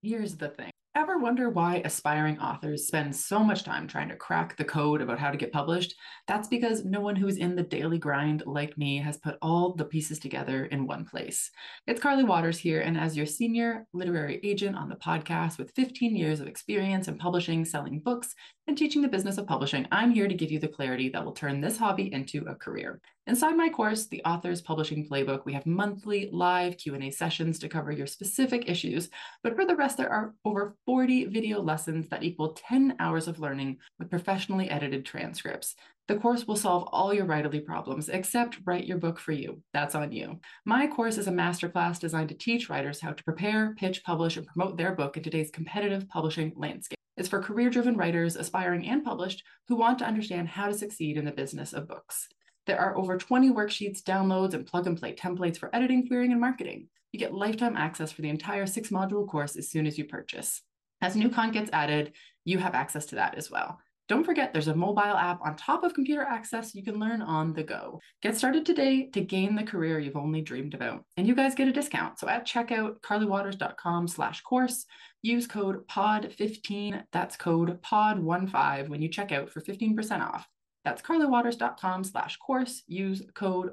Here's the thing. Ever wonder why aspiring authors spend so much time trying to crack the code about how to get published? That's because no one who's in the daily grind like me has put all the pieces together in one place. It's Carly Waters here, and as your senior literary agent on the podcast with 15 years of experience in publishing, selling books, and teaching the business of publishing, I'm here to give you the clarity that will turn this hobby into a career. Inside my course, The Author's Publishing Playbook, we have monthly live Q&A sessions to cover your specific issues, but for the rest, there are over 40 video lessons that equal 10 hours of learning with professionally edited transcripts. The course will solve all your writerly problems, except write your book for you. That's on you. My course is a masterclass designed to teach writers how to prepare, pitch, publish, and promote their book in today's competitive publishing landscape. It's for career-driven writers, aspiring and published, who want to understand how to succeed in the business of books. There are over 20 worksheets, downloads, and plug-and-play templates for editing, querying, and marketing. You get lifetime access for the entire 6-module course as soon as you purchase. As new content gets added, you have access to that as well. Don't forget, there's a mobile app on top of computer access you can learn on the go. Get started today to gain the career you've only dreamed about. And you guys get a discount. So at checkout, carlywaters.com/course, use code POD15, that's code POD15 when you check out for 15% off. That's carlywaters.com/course. Use code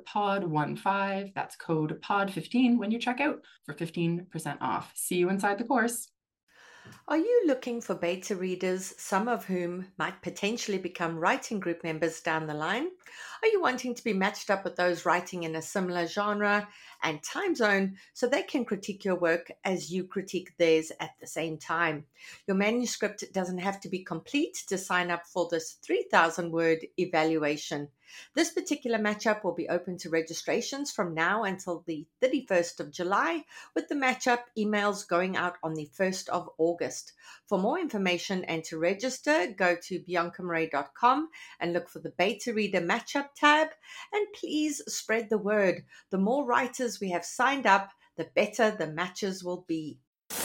POD15, that's code POD15 when you check out for 15% off. See you inside the course. Are you looking for beta readers, some of whom might potentially become writing group members down the line? Are you wanting to be matched up with those writing in a similar genre and time zone so they can critique your work as you critique theirs at the same time? Your manuscript doesn't have to be complete to sign up for this 3,000-word evaluation. This particular matchup will be open to registrations from now until the 31st of July, with the matchup emails going out on the 1st of August. For more information and to register, go to biancamarais.com and look for the Beta Reader Matchup tab. And please spread the word. The more writers we have signed up, the better the matches will be.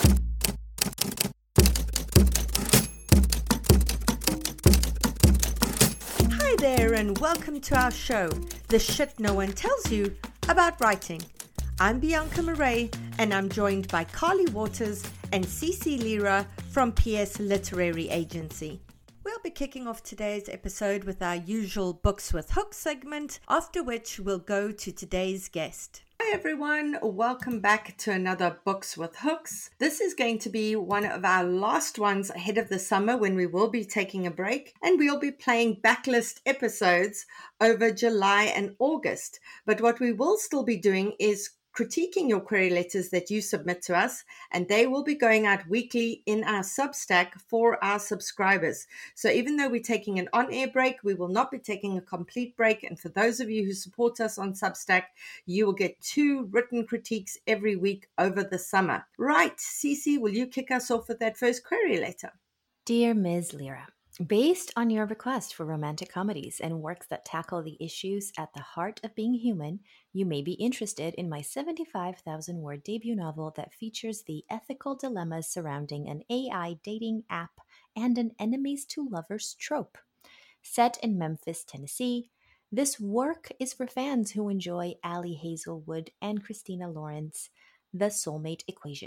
Hi there, and welcome to our show, The Shit No One Tells You About Writing. I'm Bianca Marais, and I'm joined by Carly Waters and Cece Lira from PS Literary Agency. We'll be kicking off today's episode with our usual Books with Hooks segment, after which we'll go to today's guest. Hi everyone, welcome back to another Books with Hooks. This is going to be one of our last ones ahead of the summer when we will be taking a break, and we'll be playing backlist episodes over July and August. But what we will still be doing is critiquing your query letters that you submit to us, and they will be going out weekly in our Substack for our subscribers. So even though we're taking an on-air break, we will not be taking a complete break. And for those of you who support us on Substack, you will get 2 written critiques every week over the summer. Right, Cece, will you kick us off with that first query letter? Dear Ms. Lira, based on your request for romantic comedies and works that tackle the issues at the heart of being human, you may be interested in my 75,000-word debut novel that features the ethical dilemmas surrounding an AI dating app and an enemies to lovers trope. Set in Memphis, Tennessee, this work is for fans who enjoy Ali Hazelwood and Christina Lauren's The Soulmate Equation.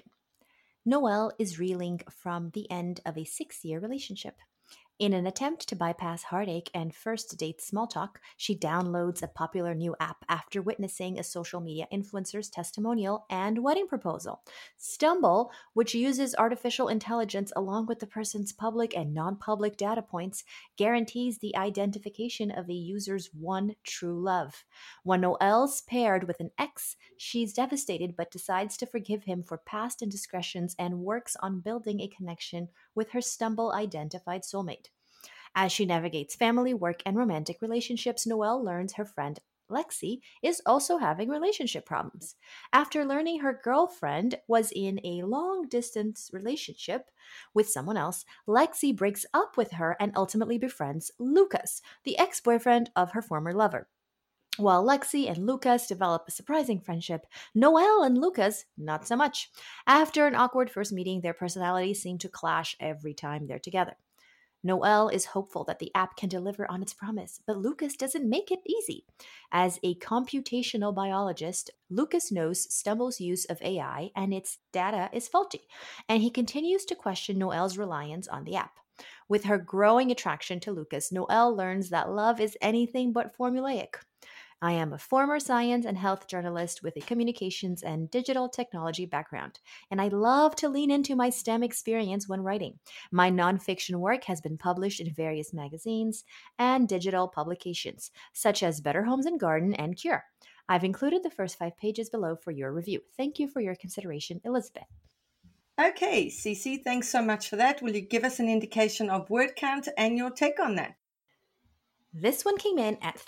Noelle is reeling from the end of a 6-year relationship. In an attempt to bypass heartache and first date small talk, she downloads a popular new app after witnessing a social media influencer's testimonial and wedding proposal. Stumble, which uses artificial intelligence along with the person's public and non-public data points, guarantees the identification of a user's one true love. When Noelle's paired with an ex, she's devastated but decides to forgive him for past indiscretions and works on building a connection with her Stumble-identified soulmate. As she navigates family, work, and romantic relationships, Noelle learns her friend Lexi is also having relationship problems. After learning her girlfriend was in a long-distance relationship with someone else, Lexi breaks up with her and ultimately befriends Lucas, the ex-boyfriend of her former lover. While Lexi and Lucas develop a surprising friendship, Noelle and Lucas, not so much. After an awkward first meeting, their personalities seem to clash every time they're together. Noelle is hopeful that the app can deliver on its promise, but Lucas doesn't make it easy. As a computational biologist, Lucas knows Stumble's use of AI and its data is faulty, and he continues to question Noelle's reliance on the app. With her growing attraction to Lucas, Noelle learns that love is anything but formulaic. I am a former science and health journalist with a communications and digital technology background, and I love to lean into my STEM experience when writing. My nonfiction work has been published in various magazines and digital publications, such as Better Homes and Garden and Cure. I've included the first 5 pages below for your review. Thank you for your consideration, Elizabeth. Okay, Cece, thanks so much for that. Will you give us an indication of word count and your take on that? This one came in at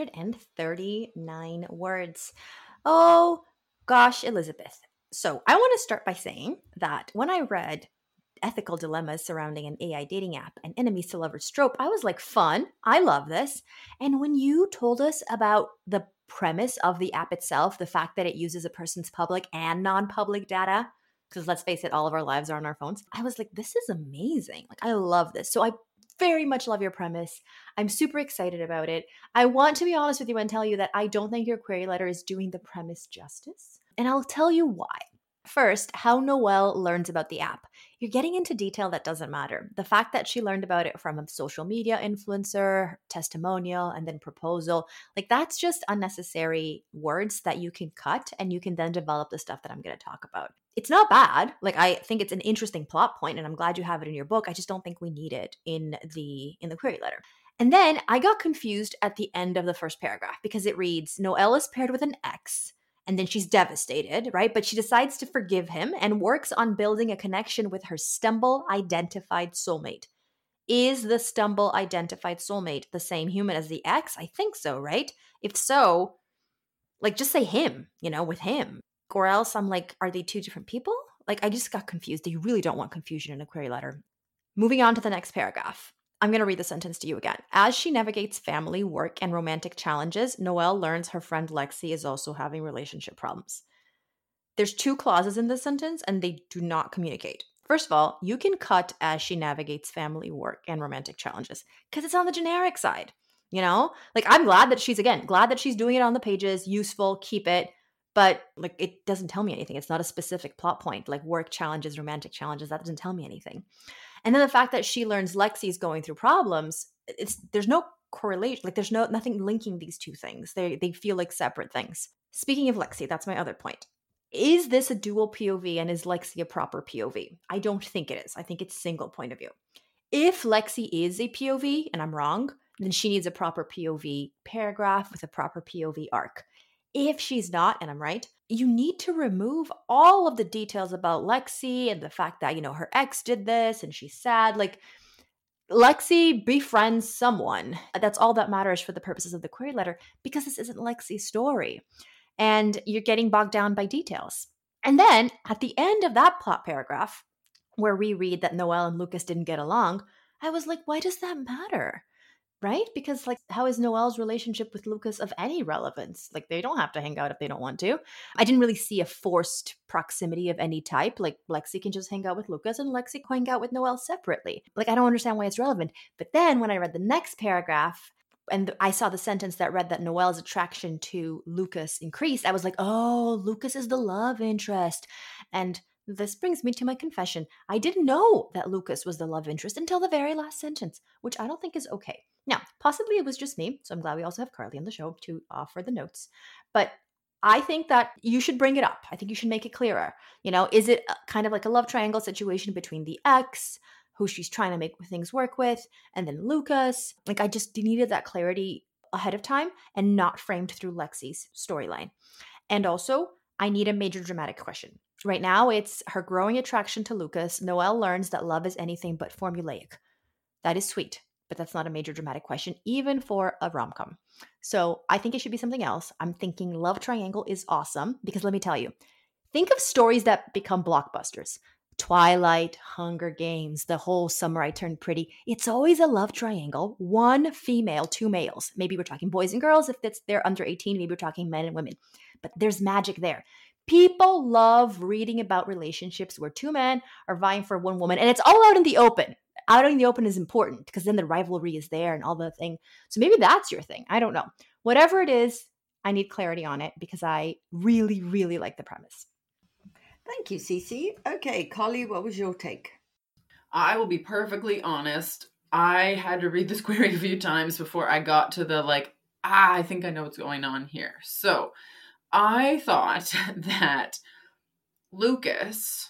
339 words. Oh, gosh, Elizabeth. So I want to start by saying that when I read ethical dilemmas surrounding an AI dating app and enemies to lovers trope, I was like, fun. I love this. And when you told us about the premise of the app itself, the fact that it uses a person's public and non-public data, because let's face it, all of our lives are on our phones, I was like, this is amazing. Like, I love this. So I very much love your premise. I'm super excited about it. I want to be honest with you and tell you that I don't think your query letter is doing the premise justice. And I'll tell you why. First, how Noelle learns about the app. You're getting into detail that doesn't matter. The fact that she learned about it from a social media influencer, testimonial, and then proposal, like that's just unnecessary words that you can cut and you can then develop the stuff that I'm going to talk about. It's not bad. Like, I think it's an interesting plot point and I'm glad you have it in your book. I just don't think we need it in the query letter. And then I got confused at the end of the first paragraph because it reads, Noelle is paired with an ex. And then she's devastated, right? But she decides to forgive him and works on building a connection with her Stumble-identified soulmate. Is the Stumble-identified soulmate the same human as the ex? I think so, right? If so, like, just say him, with him. Or else I'm like, are they two different people? Like, I just got confused. You really don't want confusion in a query letter. Moving on to the next paragraph. I'm going to read the sentence to you again. As she navigates family, work, and romantic challenges, Noelle learns her friend Lexi is also having relationship problems. There's 2 clauses in this sentence, and they do not communicate. First of all, you can cut as she navigates family, work, and romantic challenges because it's on the generic side. Like, I'm glad that she's doing it on the pages, useful, keep it. But like, it doesn't tell me anything. It's not a specific plot point, like work challenges, romantic challenges. That doesn't tell me anything. And then the fact that she learns Lexi's going through problems, there's no correlation. Like, there's nothing linking these two things. They feel like separate things. Speaking of Lexi, that's my other point. Is this a dual POV and is Lexi a proper POV? I don't think it is. I think it's single point of view. If Lexi is a POV and I'm wrong, then she needs a proper POV paragraph with a proper POV arc. If she's not, and I'm right, you need to remove all of the details about Lexi and the fact that, her ex did this and she's sad. Like, Lexi befriends someone. That's all that matters for the purposes of the query letter because this isn't Lexi's story. And you're getting bogged down by details. And then at the end of that plot paragraph, where we read that Noelle and Lucas didn't get along, I was like, why does that matter? Right? Because like, how is Noelle's relationship with Lucas of any relevance? Like, they don't have to hang out if they don't want to. I didn't really see a forced proximity of any type. Like, Lexi can just hang out with Lucas and Lexi can hang out with Noelle separately. Like, I don't understand why it's relevant. But then when I read the next paragraph and I saw the sentence that read that Noelle's attraction to Lucas increased, I was like, oh, Lucas is the love interest. And this brings me to my confession. I didn't know that Lucas was the love interest until the very last sentence, which I don't think is okay. Now, possibly it was just me, so I'm glad we also have Carly on the show to offer the notes. But I think that you should bring it up. I think you should make it clearer. Is it kind of like a love triangle situation between the ex, who she's trying to make things work with, and then Lucas? Like, I just needed that clarity ahead of time and not framed through Lexi's storyline. And also, I need a major dramatic question. Right now, it's her growing attraction to Lucas. Noelle learns that love is anything but formulaic. That is sweet, but that's not a major dramatic question, even for a rom-com. So I think it should be something else. I'm thinking love triangle is awesome because let me tell you, think of stories that become blockbusters. Twilight, Hunger Games, the whole Summer I Turned Pretty. It's always a love triangle. 1 female, 2 males. Maybe we're talking boys and girls. If they're under 18, maybe we're talking men and women. But there's magic there. People love reading about relationships where 2 men are vying for 1 woman, and it's all out in the open. out in the open is important because then the rivalry is there and all the thing. So maybe that's your thing. I don't know. Whatever it is, I need clarity on it because I really, really like the premise. Thank you, Cece. Okay, Carly, what was your take? I will be perfectly honest. I had to read this query a few times before I got to the I think I know what's going on here. So I thought that Lucas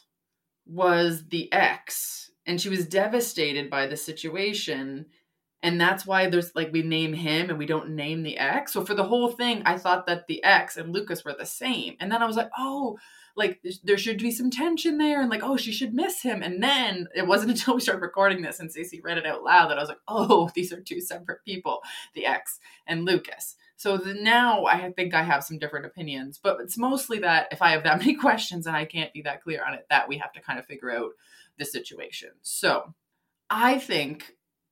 was the ex and she was devastated by the situation. And that's why there's we name him and we don't name the ex. So for the whole thing, I thought that the ex and Lucas were the same. And then I was like, oh, there should be some tension there. And oh, she should miss him. And then it wasn't until we started recording this and Stacey read it out loud that I was like, oh, these are two separate people, the ex and Lucas. So now I think I have some different opinions, but it's mostly that if I have that many questions and I can't be that clear on it, that we have to kind of figure out the situation. So I think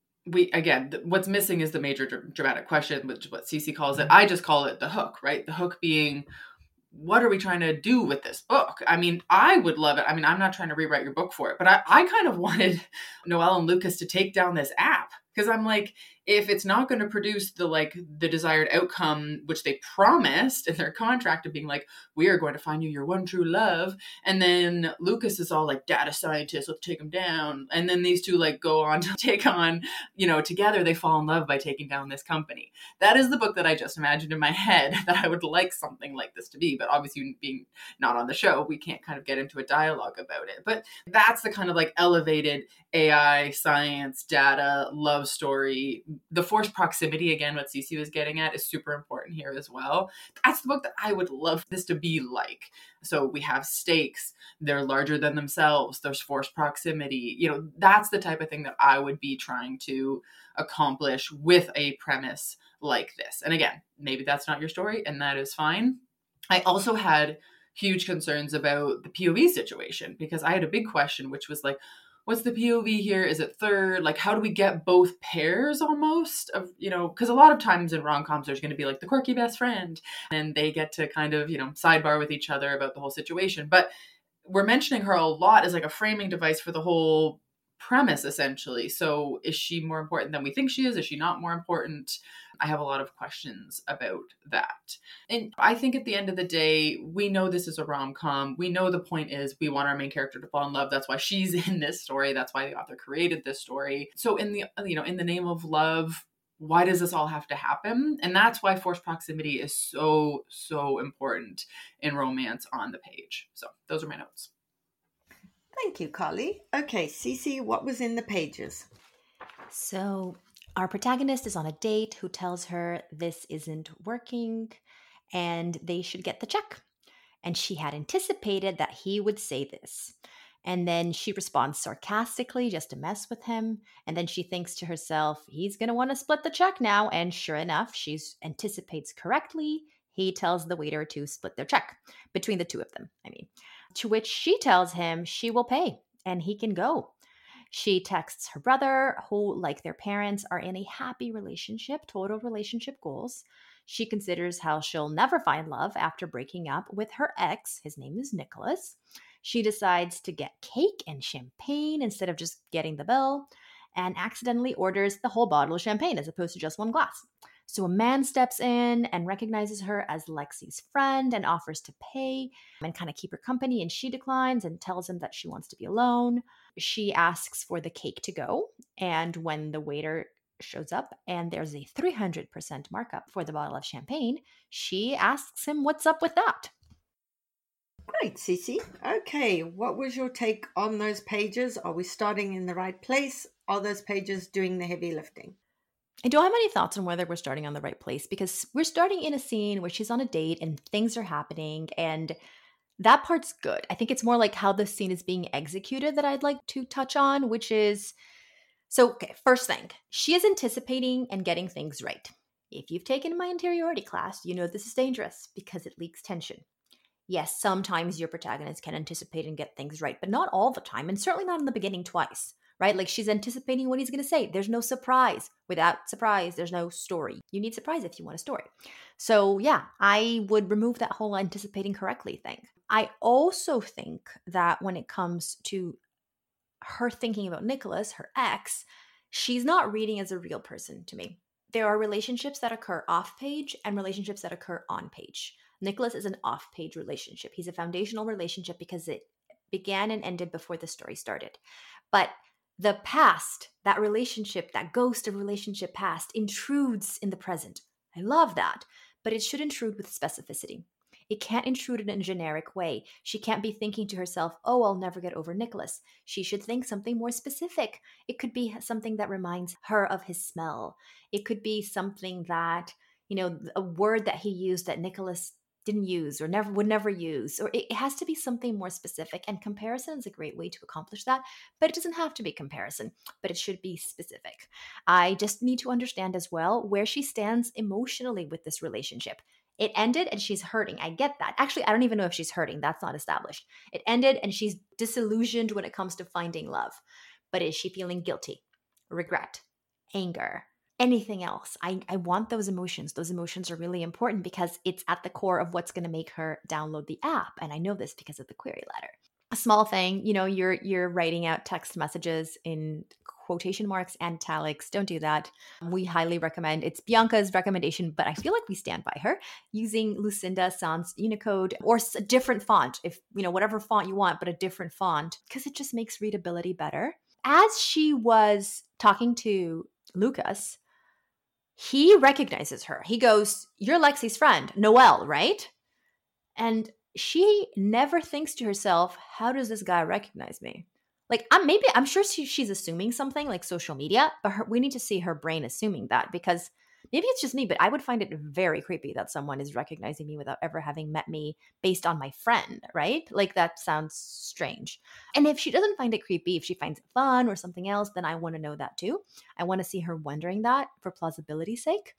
what's missing is the major dramatic question, which is what Cece calls it. I just call it the hook, right? The hook being, what are we trying to do with this book? I mean, I would love it. I mean, I'm not trying to rewrite your book for it, but I kind of wanted Noelle and Lucas to take down this app. Because I'm if it's not going to produce the desired outcome, which they promised in their contract of being we are going to find you your one true love. And then Lucas is all data scientist, let's take him down. And then these two go on to take on, together they fall in love by taking down this company. That is the book that I just imagined in my head that I would like something like this to be. But obviously being not on the show, we can't kind of get into a dialogue about it. But that's the kind of elevated AI, science, data, love story. The forced proximity, again, what Cece was getting at, is super important here as well. That's the book that I would love this to be like. So we have stakes. They're larger than themselves. There's forced proximity. That's the type of thing that I would be trying to accomplish with a premise like this. And again, maybe that's not your story, and that is fine. I also had huge concerns about the POV situation because I had a big question, which was what's the POV here? Is it third? How do we get both pairs almost of, because a lot of times in rom-coms, there's going to be the quirky best friend and they get to kind of, sidebar with each other about the whole situation. But we're mentioning her a lot as a framing device for the whole premise, essentially. So is she more important than we think she is? Is she not more important? I have a lot of questions about that. And I think at the end of the day, we know this is a rom-com. We know the point is we want our main character to fall in love. That's why she's in this story. That's why the author created this story. So in the name of love, why does this all have to happen? And that's why forced proximity is so, so important in romance on the page. So those are my notes. Thank you, Carly. Okay, Cece, what was in the pages? So our protagonist is on a date who tells her this isn't working and they should get the check. And she had anticipated that he would say this. And then she responds sarcastically just to mess with him. And then she thinks to herself, he's going to want to split the check now. And sure enough, she anticipates correctly. He tells the waiter to split their check between the two of them. To which she tells him she will pay and he can go. She texts her brother, who, like their parents, are in a happy relationship, total relationship goals. She considers how she'll never find love after breaking up with her ex. His name is Nicholas. She decides to get cake and champagne instead of just getting the bill and accidentally orders the whole bottle of champagne as opposed to just one glass. So a man steps in and recognizes her as Lexi's friend and offers to pay and kind of keep her company, and she declines and tells him that she wants to be alone. She asks for the cake to go, and when the waiter shows up and there's a 300% markup for the bottle of champagne, she asks him what's up with that. Great, Cece. Okay, what was your take on those pages? Are we starting in the right place? Are those pages doing the heavy lifting? I don't have any thoughts on whether we're starting on the right place because we're starting in a scene where she's on a date and things are happening, and that part's good. I think it's more how the scene is being executed that I'd like to touch on, which is, first thing, she is anticipating and getting things right. If you've taken my interiority class, you know this is dangerous because it leaks tension. Yes, sometimes your protagonist can anticipate and get things right, but not all the time, and certainly not in the beginning twice. Right? She's anticipating what he's going to say. There's no surprise. Without surprise, there's no story. You need surprise if you want a story. So yeah, I would remove that whole anticipating correctly thing. I also think that when it comes to her thinking about Nicholas, her ex, she's not reading as a real person to me. There are relationships that occur off page and relationships that occur on page. Nicholas is an off page relationship. He's a foundational relationship because it began and ended before the story started. But the past, that relationship, that ghost of relationship past, intrudes in the present. I love that. But it should intrude with specificity. It can't intrude in a generic way. She can't be thinking to herself, oh, I'll never get over Nicholas. She should think something more specific. It could be something that reminds her of his smell. It could be something that, a word that he used that Nicholas didn't use or would never use, or it has to be something more specific. And comparison is a great way to accomplish that, but it doesn't have to be comparison, but it should be specific. I just need to understand as well where she stands emotionally with this relationship. It ended and she's hurting. I get that. Actually, I don't even know if she's hurting. That's not established. It ended and she's disillusioned when it comes to finding love. But is she feeling guilty, regret, anger, anything else? I want those emotions. Those emotions are really important because it's at the core of what's going to make her download the app. And I know this because of the query letter. A small thing, you're writing out text messages in quotation marks and italics. Don't do that. We highly recommend, it's Bianca's recommendation, but I feel like we stand by her, using Lucinda Sans Unicode or a different font, if whatever font you want, but a different font, because it just makes readability better. As she was talking to Lucas, he recognizes her. He goes, "You're Lexi's friend, Noelle, right?" And she never thinks to herself, how does this guy recognize me? Like, I'm sure she's assuming something like social media, but we need to see her brain assuming that, because maybe it's just me, but I would find it very creepy that someone is recognizing me without ever having met me based on my friend, right? Like, that sounds strange. And if she doesn't find it creepy, if she finds it fun or something else, then I want to know that too. I want to see her wondering that for plausibility's sake.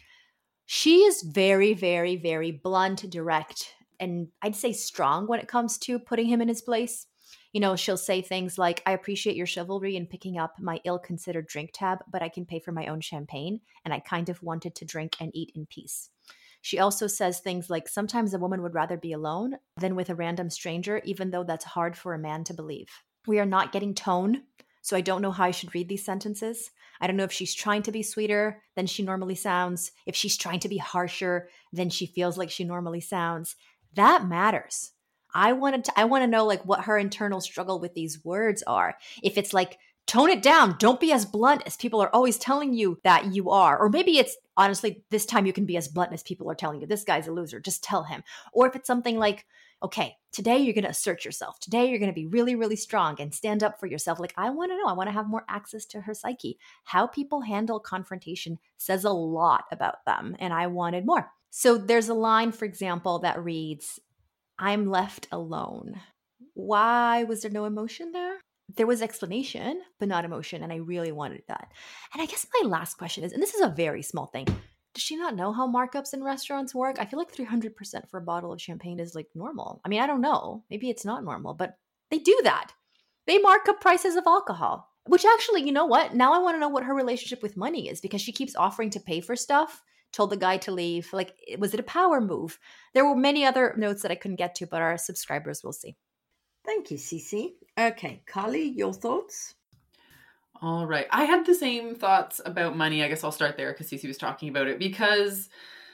She is very, very, very blunt, direct, and I'd say strong when it comes to putting him in his place. She'll say things like, I appreciate your chivalry in picking up my ill-considered drink tab, but I can pay for my own champagne, and I kind of wanted to drink and eat in peace. She also says things like, sometimes a woman would rather be alone than with a random stranger, even though that's hard for a man to believe. We are not getting tone, so I don't know how I should read these sentences. I don't know if she's trying to be sweeter than she normally sounds, if she's trying to be harsher than she feels like she normally sounds. That matters. I want to know like what her internal struggle with these words are. If it's like, tone it down, don't be as blunt as people are always telling you that you are. Or maybe it's, honestly, this time you can be as blunt as people are telling you. This guy's a loser, just tell him. Or if it's something like, okay, today you're going to assert yourself. Today you're going to be really, really strong and stand up for yourself. Like, I want to know. I want to have more access to her psyche. How people handle confrontation says a lot about them, and I wanted more. So there's a line, for example, that reads, I'm left alone. Why was there no emotion there? There was explanation, but not emotion, and I really wanted that. And I guess my last question is, and this is a very small thing, does she not know how markups in restaurants work? I feel like 300% for a bottle of champagne is like normal. I mean, I don't know. Maybe it's not normal, but they do that. They mark up prices of alcohol, which actually, you know what? Now I want to know what her relationship with money is, because she keeps offering to pay for stuff, told the guy to leave. Like, was it a power move? There were many other notes that I couldn't get to, but our subscribers will see. Thank you, Cece. Okay, Carly, your thoughts? All right. I had the same thoughts about money. I guess I'll start there because Cece was talking about it, because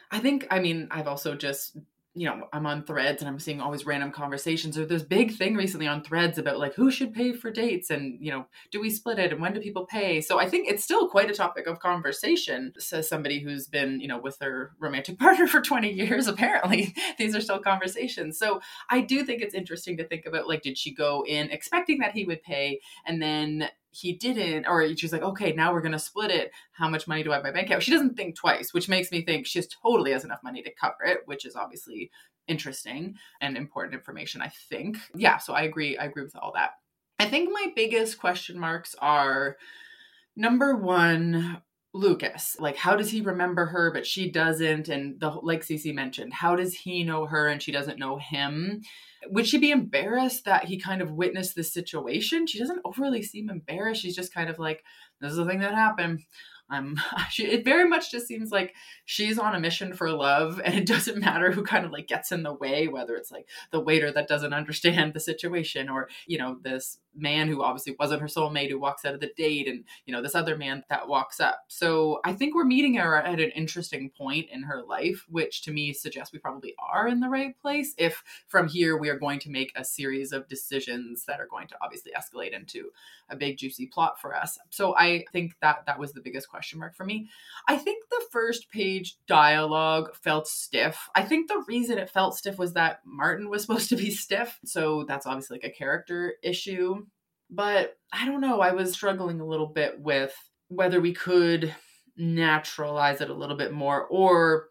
I've also just, I'm on Threads and I'm seeing always random conversations. Or there's big thing recently on Threads about like, who should pay for dates, and, do we split it, and when do people pay? So I think it's still quite a topic of conversation, says somebody who's been, with their romantic partner for 20 years. Apparently these are still conversations. So I do think it's interesting to think about, like, did she go in expecting that he would pay, and then he didn't, or she's like, okay, now we're going to split it. How much money do I have in my bank account? She doesn't think twice, which makes me think she totally has enough money to cover it, which is obviously interesting and important information, I think. Yeah, so I agree with all that. I think my biggest question marks are, number one, Lucas. Like, how does he remember her, but she doesn't? And like Cece mentioned, how does he know her and she doesn't know him? Would she be embarrassed that he kind of witnessed this situation? She doesn't overly seem embarrassed. She's just kind of like, this is the thing that happened. It very much just seems like she's on a mission for love, and it doesn't matter who kind of like gets in the way, whether it's like the waiter that doesn't understand the situation, or, this man who obviously wasn't her soulmate who walks out of the date, and, this other man that walks up. So I think we're meeting her at an interesting point in her life, which to me suggests we probably are in the right place. If from here we are going to make a series of decisions that are going to obviously escalate into a big juicy plot for us. So I think that was the biggest question mark for me. I think the first page dialogue felt stiff. I think the reason it felt stiff was that Martin was supposed to be stiff. So that's obviously like a character issue. But I don't know. I was struggling a little bit with whether we could naturalize it a little bit more, or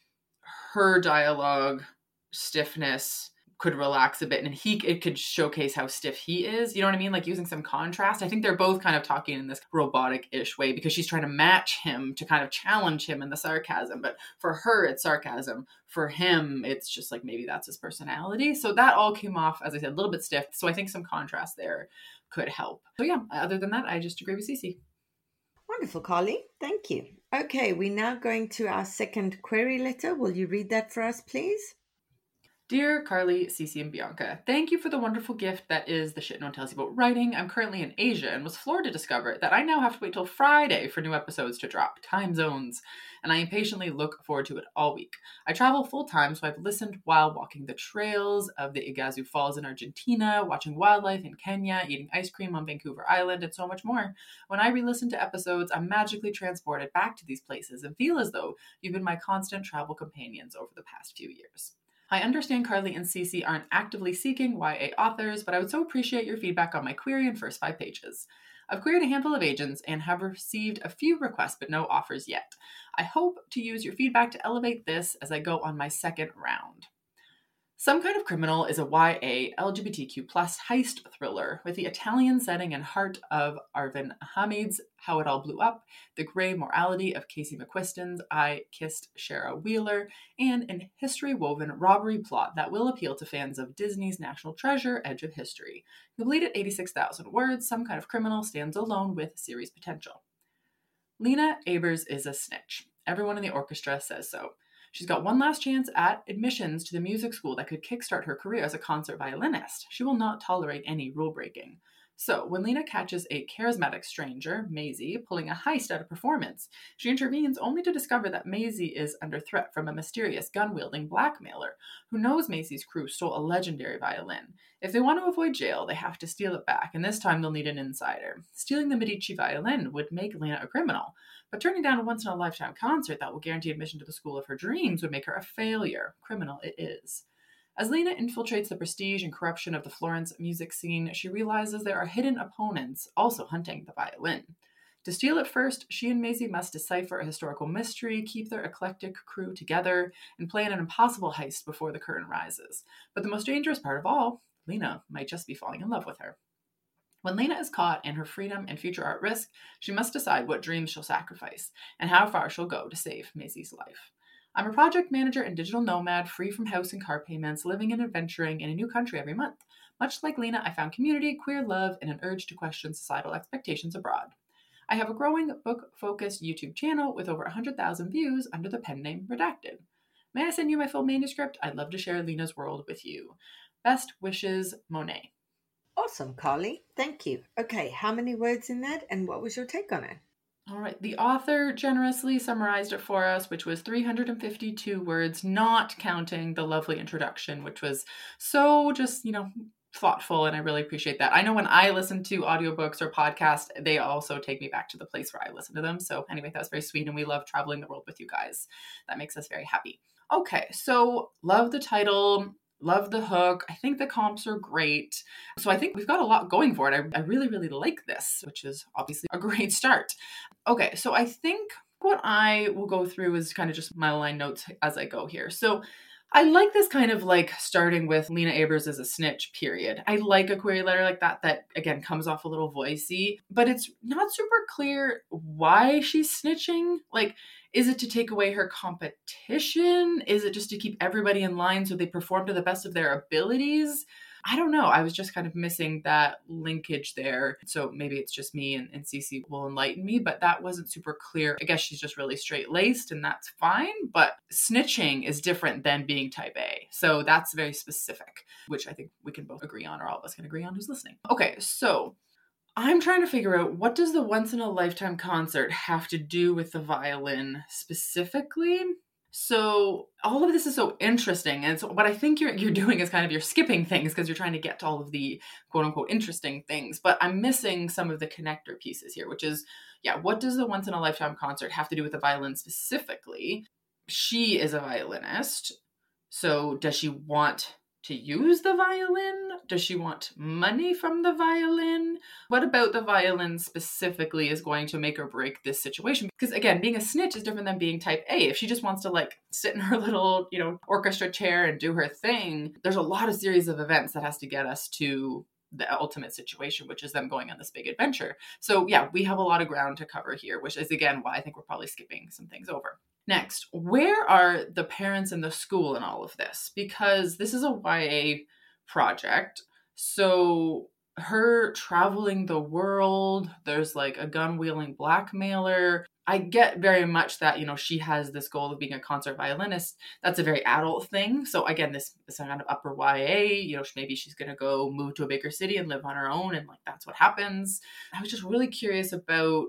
her dialogue stiffness could relax a bit and it could showcase how stiff he is. You know what I mean? Like using some contrast. I think they're both kind of talking in this robotic-ish way because she's trying to match him to kind of challenge him in the sarcasm. But for her, it's sarcasm. For him, it's just like maybe that's his personality. So that all came off, as I said, a little bit stiff. So I think some contrast there could help. So yeah, other than that, I just agree with Cece. Wonderful, Carly. Thank you. Okay, we're now going to our second query letter. Will you read that for us, please? Dear Carly, Cece, and Bianca, thank you for the wonderful gift that is the shit no one tells you about writing. I'm currently in Asia and was floored to discover that I now have to wait till Friday for new episodes to drop. Time zones. And I impatiently look forward to it all week. I travel full time, so I've listened while walking the trails of the Iguazu Falls in Argentina, watching wildlife in Kenya, eating ice cream on Vancouver Island, and so much more. When I re-listen to episodes, I'm magically transported back to these places and feel as though you've been my constant travel companions over the past few years. I understand Carly and Cece aren't actively seeking YA authors, but I would so appreciate your feedback on my query in first 5 pages. I've queried a handful of agents and have received a few requests, but no offers yet. I hope to use your feedback to elevate this as I go on my second round. Some Kind of Criminal is a YA LGBTQ+ heist thriller with the Italian setting and heart of Arvin Hamid's How It All Blew Up, the grey morality of Casey McQuiston's I Kissed Shara Wheeler, and an history-woven robbery plot that will appeal to fans of Disney's national treasure, Edge of History. Complete at 86,000 words, Some Kind of Criminal stands alone with series potential. Lena Abers is a snitch. Everyone in the orchestra says so. She's got one last chance at admissions to the music school that could kickstart her career as a concert violinist. She will not tolerate any rule breaking. So, when Lena catches a charismatic stranger, Maisie, pulling a heist at a performance, she intervenes only to discover that Maisie is under threat from a mysterious gun-wielding blackmailer who knows Maisie's crew stole a legendary violin. If they want to avoid jail, they have to steal it back, and this time they'll need an insider. Stealing the Medici violin would make Lena a criminal, but turning down a once-in-a-lifetime concert that will guarantee admission to the school of her dreams would make her a failure. Criminal it is. As Lena infiltrates the prestige and corruption of the Florence music scene, she realizes there are hidden opponents also hunting the violin. To steal it first, she and Maisie must decipher a historical mystery, keep their eclectic crew together, and plan an impossible heist before the curtain rises. But the most dangerous part of all, Lena might just be falling in love with her. When Lena is caught and her freedom and future are at risk, she must decide what dreams she'll sacrifice and how far she'll go to save Maisie's life. I'm a project manager and digital nomad, free from house and car payments, living and adventuring in a new country every month. Much like Lena, I found community, queer love, and an urge to question societal expectations abroad. I have a growing book-focused YouTube channel with over 100,000 views under the pen name Redacted. May I send you my full manuscript? I'd love to share Lena's world with you. Best wishes, Monet. Awesome, Carly. Thank you. Okay, how many words in that, and what was your take on it? All right, the author generously summarized it for us, which was 352 words, not counting the lovely introduction, which was so just, thoughtful, and I really appreciate that. I know when I listen to audiobooks or podcasts, they also take me back to the place where I listen to them. So anyway, that was very sweet, and we love traveling the world with you guys. That makes us very happy. Okay, so love the title. Love the hook. I think the comps are great. So I think we've got a lot going for it. I really, really like this, which is obviously a great start. Okay, so I think what I will go through is kind of just my line notes as I go here. So I like this kind of like starting with Lena Abers as a snitch, period. I like a query letter like that again comes off a little voicey, but it's not super clear why she's snitching. Like, is it to take away her competition? Is it just to keep everybody in line so they perform to the best of their abilities? I don't know. I was just kind of missing that linkage there. So maybe it's just me and Cece will enlighten me, but that wasn't super clear. I guess she's just really straight laced and that's fine. But snitching is different than being type A. So that's very specific, which I think we can both agree on, or all of us can agree on who's listening. Okay, so I'm trying to figure out, what does the once in a lifetime concert have to do with the violin specifically? So all of this is so interesting. And so what I think you're doing is kind of you're skipping things because you're trying to get to all of the quote unquote interesting things. But I'm missing some of the connector pieces here, which is, yeah, what does the once in a lifetime concert have to do with the violin specifically? She is a violinist. So does she want to use the violin? Does she want money from the violin? What about the violin specifically is going to make or break this situation? Because again, being a snitch is different than being type A. If she just wants to like sit in her little, orchestra chair and do her thing, there's a lot of series of events that has to get us to the ultimate situation, which is them going on this big adventure. So yeah, we have a lot of ground to cover here, which is again why I think we're probably skipping some things over. Next, where are the parents and the school in all of this? Because this is a YA project. So her traveling the world, there's like a gun-wielding blackmailer. I get very much that, she has this goal of being a concert violinist. That's a very adult thing. So again, this is kind of upper YA, maybe she's going to go move to a bigger city and live on her own. And like, that's what happens. I was just really curious about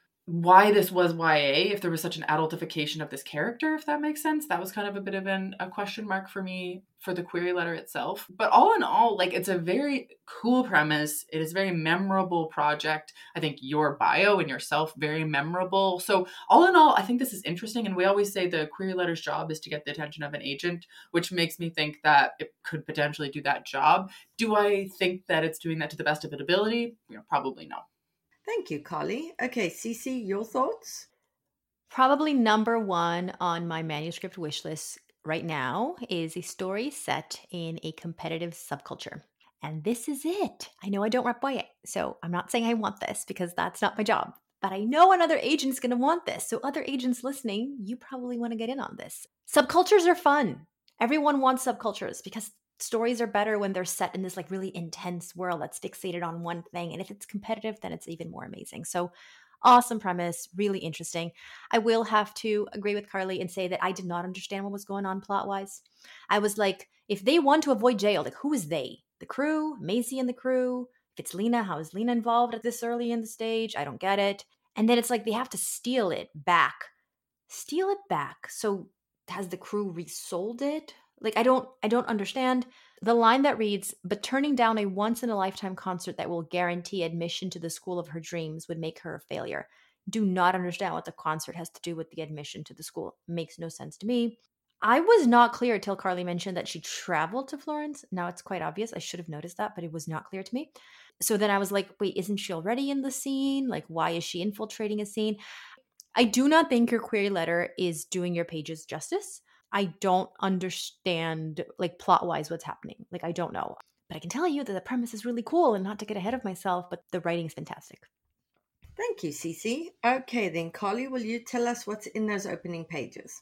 why this was YA, if there was such an adultification of this character, if that makes sense. That was kind of a bit of a question mark for me for the query letter itself. But all in all, like, it's a very cool premise. It is a very memorable project. I think your bio and yourself, very memorable. So all in all, I think this is interesting. And we always say the query letter's job is to get the attention of an agent, which makes me think that it could potentially do that job. Do I think that it's doing that to the best of its ability? Probably no. Thank you, Carly. Okay, Cece, your thoughts? Probably number one on my manuscript wish list right now is a story set in a competitive subculture. And this is it. I know I don't rep YA, so I'm not saying I want this because that's not my job. But I know another agent's going to want this. So other agents listening, you probably want to get in on this. Subcultures are fun. Everyone wants subcultures because stories are better when they're set in this like really intense world that's fixated on one thing. And if it's competitive, then it's even more amazing. So awesome premise, really interesting. I will have to agree with Carly and say that I did not understand what was going on plot-wise. I was like, if they want to avoid jail, like who is they? The crew? Maisie and the crew? If it's Lena, how is Lena involved at this early in the stage? I don't get it. And then it's like they have to steal it back. Steal it back. So has the crew resold it? Like, I don't understand. The line that reads, but turning down a once-in-a-lifetime concert that will guarantee admission to the school of her dreams would make her a failure. Do not understand what the concert has to do with the admission to the school. Makes no sense to me. I was not clear until Carly mentioned that she traveled to Florence. Now it's quite obvious. I should have noticed that, but it was not clear to me. So then I was like, wait, isn't she already in the scene? Like, why is she infiltrating a scene? I do not think your query letter is doing your pages justice. I don't understand, like, plot-wise what's happening. Like, I don't know. But I can tell you that the premise is really cool, and not to get ahead of myself, but the writing is fantastic. Thank you, Cece. Okay, then, Carly, will you tell us what's in those opening pages?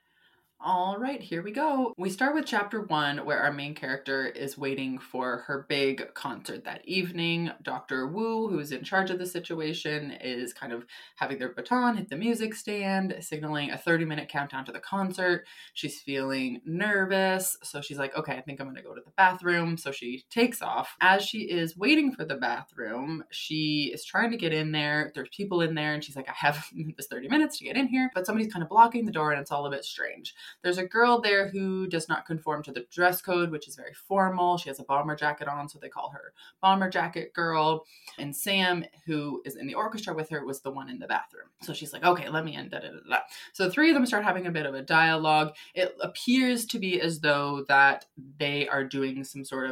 All right, here we go. We start with chapter 1, where our main character is waiting for her big concert that evening. Dr. Wu, who is in charge of the situation, is kind of having their baton hit the music stand, signaling a 30-minute countdown to the concert. She's feeling nervous, so she's like, okay, I think I'm going to go to the bathroom. So she takes off. As she is waiting for the bathroom, she is trying to get in there. There's people in there, and she's like, I have this 30 minutes to get in here, but somebody's kind of blocking the door, and it's all a bit strange. There's a girl there who does not conform to the dress code, which is very formal. She has a bomber jacket on, so they call her Bomber Jacket Girl. And Sam, who is in the orchestra with her, was the one in the bathroom. So she's like, okay, let me in. Da, da, da, da. So the three of them start having a bit of a dialogue. It appears to be as though that they are doing some sort of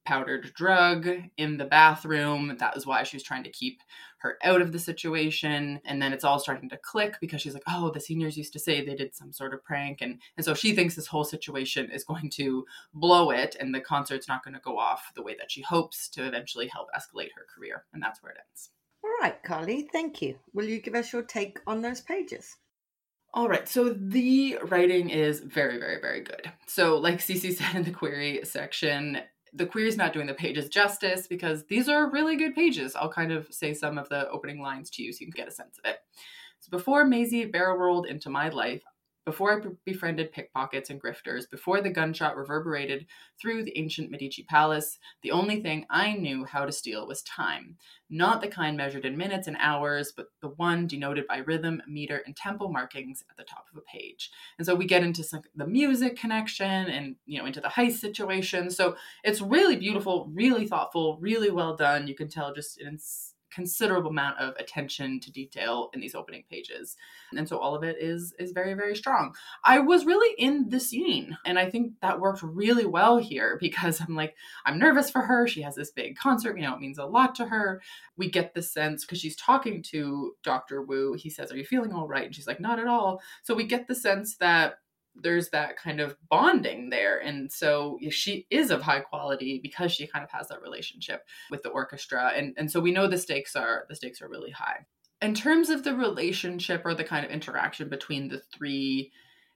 powdered drug in the bathroom. That was why she was trying to keep her out of the situation. And then it's all starting to click because she's like, oh, the seniors used to say they did some sort of prank. And so she thinks this whole situation is going to blow it and the concert's not going to go off the way that she hopes to eventually help escalate her career. And that's where it ends. All right, Carly, thank you. Will you give us your take on those pages? All right, so the writing is very, very, very good. So like Cece said in the query section, the query is not doing the pages justice because these are really good pages. I'll kind of say some of the opening lines to you so you can get a sense of it. So before Maisie barrel rolled into my life, before I befriended pickpockets and grifters, before the gunshot reverberated through the ancient Medici palace, the only thing I knew how to steal was time. Not the kind measured in minutes and hours, but the one denoted by rhythm, meter, and tempo markings at the top of a page. And so we get into the music connection and, into the heist situation. So it's really beautiful, really thoughtful, really well done. You can tell just considerable amount of attention to detail in these opening pages. And so all of it is very, very strong. I was really in the scene and I think that worked really well here because I'm nervous for her. She has this big concert, it means a lot to her. We get the sense because she's talking to Dr. Wu. He says, are you feeling all right? And she's like, not at all. So we get the sense that there's that kind of bonding there. And so she is of high quality because she kind of has that relationship with the orchestra. And so we know the stakes are really high. In terms of the relationship or the kind of interaction between the three